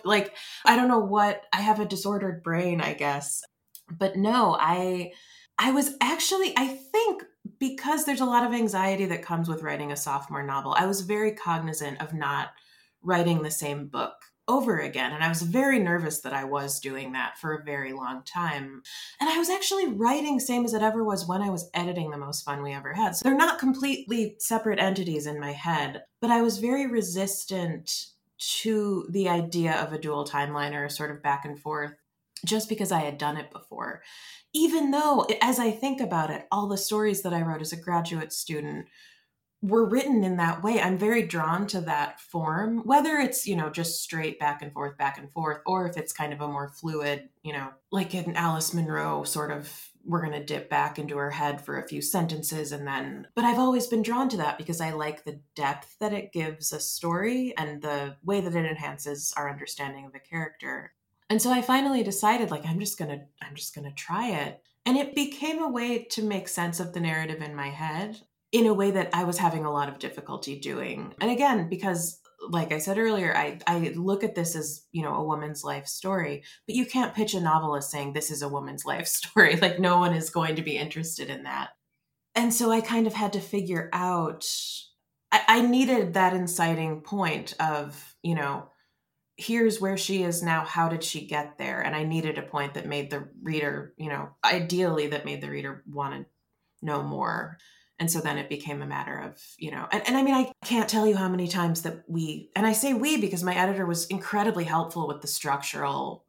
I don't know what, I have a disordered brain, I guess. But no, I was actually, I think, because there's a lot of anxiety that comes with writing a sophomore novel, I was very cognizant of not writing the same book over again. And I was very nervous that I was doing that for a very long time. And I was actually writing Same as It Ever Was when I was editing The Most Fun We Ever Had. So they're not completely separate entities in my head, but I was very resistant to the idea of a dual timeline or a sort of back and forth, just because I had done it before. Even though, as I think about it, all the stories that I wrote as a graduate student were written in that way. I'm very drawn to that form, whether it's, just straight back and forth, or if it's kind of a more fluid, like in Alice Munro sort of, we're going to dip back into her head for a few sentences but I've always been drawn to that because I like the depth that it gives a story and the way that it enhances our understanding of a character. And so I finally decided, I'm just going to try it. And it became a way to make sense of the narrative in my head in a way that I was having a lot of difficulty doing. And again, because like I said earlier, I look at this as, a woman's life story, but you can't pitch a novel as saying this is a woman's life story. No one is going to be interested in that. And so I kind of had to figure out, I needed that inciting point of, here's where she is now. How did she get there? And I needed a point that made the reader, ideally that made the reader want to know more. And so then it became a matter of, I can't tell you how many times that and I say we because my editor was incredibly helpful with the structural,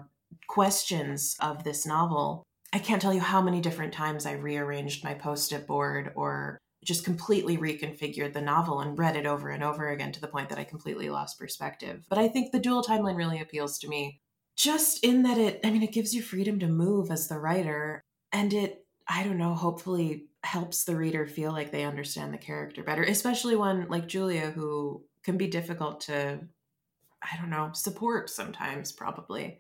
questions of this novel. I can't tell you how many different times I rearranged my Post-it board or just completely reconfigured the novel and read it over and over again to the point that I completely lost perspective. But I think the dual timeline really appeals to me just in that it gives you freedom to move as the writer, and it, hopefully helps the reader feel like they understand the character better, especially one like Julia, who can be difficult to, support sometimes, probably.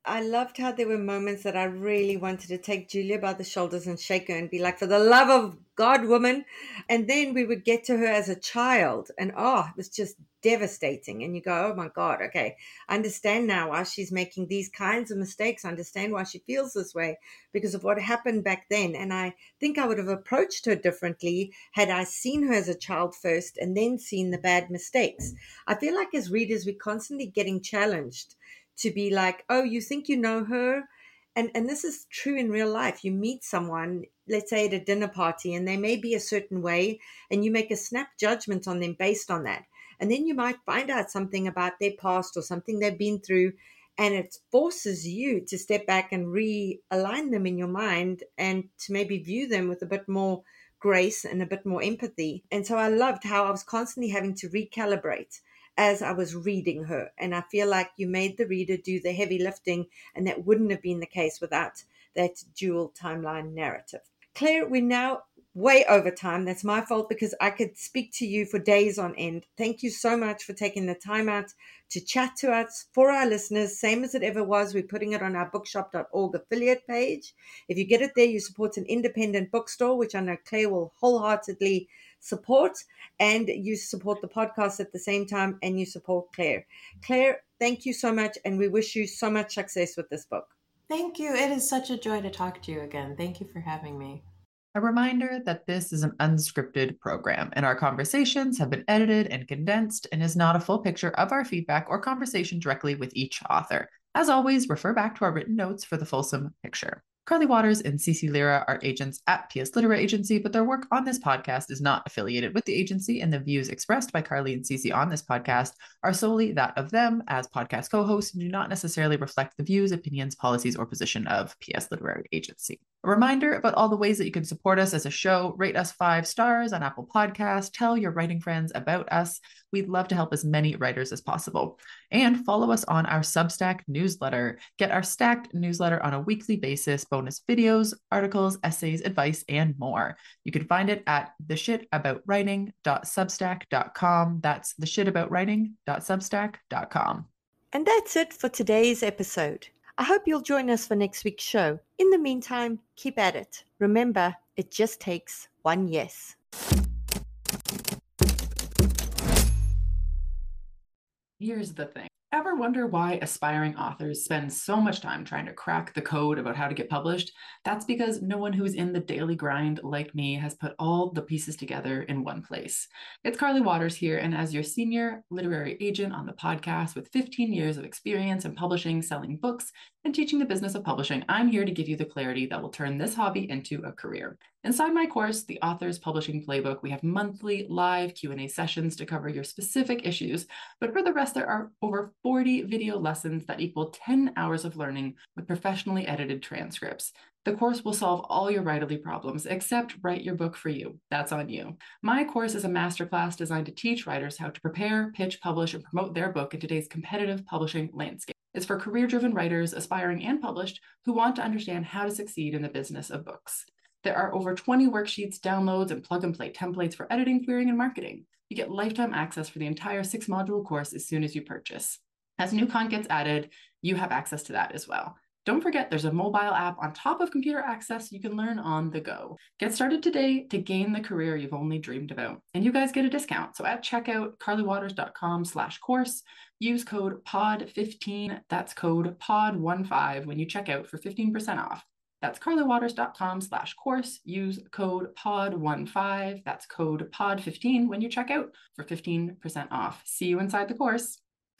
I loved how there were moments that I really wanted to take Julia by the shoulders and shake her and be like, for the love of God, woman. And then we would get to her as a child, and it was just devastating. And you go, oh my God, okay, I understand now why she's making these kinds of mistakes. I understand why she feels this way because of what happened back then. And I think I would have approached her differently had I seen her as a child first and then seen the bad mistakes. I feel like as readers, we're constantly getting challenged to be like, oh, you think you know her? And this is true in real life. You meet someone, let's say at a dinner party, and they may be a certain way, and you make a snap judgment on them based on that. And then you might find out something about their past or something they've been through, and it forces you to step back and realign them in your mind and to maybe view them with a bit more grace and a bit more empathy. And so I loved how I was constantly having to recalibrate as I was reading her. And I feel like you made the reader do the heavy lifting, and that wouldn't have been the case without that dual timeline narrative. Claire, we're now way over time. That's my fault because I could speak to you for days on end. Thank you so much for taking the time out to chat to us. For our listeners, same as it ever was, we're putting it on our bookshop.org affiliate page. If you get it there, you support an independent bookstore, which I know Claire will wholeheartedly support, and you support the podcast at the same time, and you support Claire. Claire, thank you so much, and we wish you so much success with this book. Thank you. It is such a joy to talk to you again. Thank you for having me. A reminder that this is an unscripted program, and our conversations have been edited and condensed and is not a full picture of our feedback or conversation directly with each author. As always, refer back to our written notes for the fulsome picture. Carly Waters and Cece Lira are agents at PS Litera Agency, but their work on this podcast is not affiliated with the agency, and the views expressed by Carly and Cece on this podcast are solely that of them as podcast co-hosts and do not necessarily reflect the views, opinions, policies, or position of PS Literary Agency. A reminder about all the ways that you can support us as a show: rate us 5 stars on Apple Podcasts, tell your writing friends about us. We'd love to help as many writers as possible. And follow us on our Substack newsletter. Get our stacked newsletter on a weekly basis, bonus videos, articles, essays, advice, and more. You can find it at theshitaboutwriting.substack.com. That's theshitaboutwriting.substack.com. And that's it for today's episode. I hope you'll join us for next week's show. In the meantime, keep at it. Remember, it just takes one yes. Here's the thing. Ever wonder why aspiring authors spend so much time trying to crack the code about how to get published? That's because no one who's in the daily grind like me has put all the pieces together in one place. It's Carly Waters here, and as your senior literary agent on the podcast with 15 years of experience in publishing, selling books, and teaching the business of publishing, I'm here to give you the clarity that will turn this hobby into a career. Inside my course, The Author's Publishing Playbook, we have monthly live Q&A sessions to cover your specific issues, but for the rest, there are over 40 video lessons that equal 10 hours of learning with professionally edited transcripts. The course will solve all your writerly problems, except write your book for you. That's on you. My course is a masterclass designed to teach writers how to prepare, pitch, publish, and promote their book in today's competitive publishing landscape. It's for career-driven writers, aspiring and published, who want to understand how to succeed in the business of books. There are over 20 worksheets, downloads, and plug-and-play templates for editing, querying, and marketing. You get lifetime access for the entire 6-module course as soon as you purchase. As new content gets added, you have access to that as well. Don't forget, there's a mobile app on top of computer access you can learn on the go. Get started today to gain the career you've only dreamed about. And you guys get a discount. So at checkout, carlywaters.com/course, use code POD15, that's code POD15 when you check out for 15% off. That's carlywaters.com/course, use code POD15, that's code POD15 when you check out for 15% off. See you inside the course.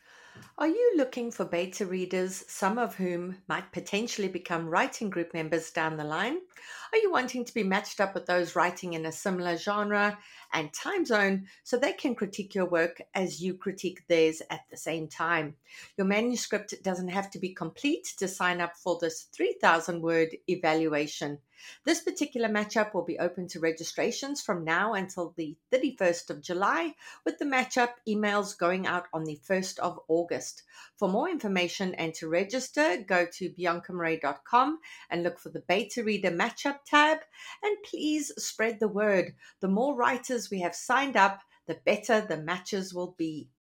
Are you looking for beta readers, some of whom might potentially become writing group members down the line? Are you wanting to be matched up with those writing in a similar genre and time zone so they can critique your work as you critique theirs at the same time? Your manuscript doesn't have to be complete to sign up for this 3,000-word evaluation. This particular matchup will be open to registrations from now until the 31st of July, with the matchup emails going out on the 1st of August. For more information and to register, go to biancamarais.com and look for the Beta Reader Matchup tab. And please spread the word. The more writers we have signed up, the better the matches will be.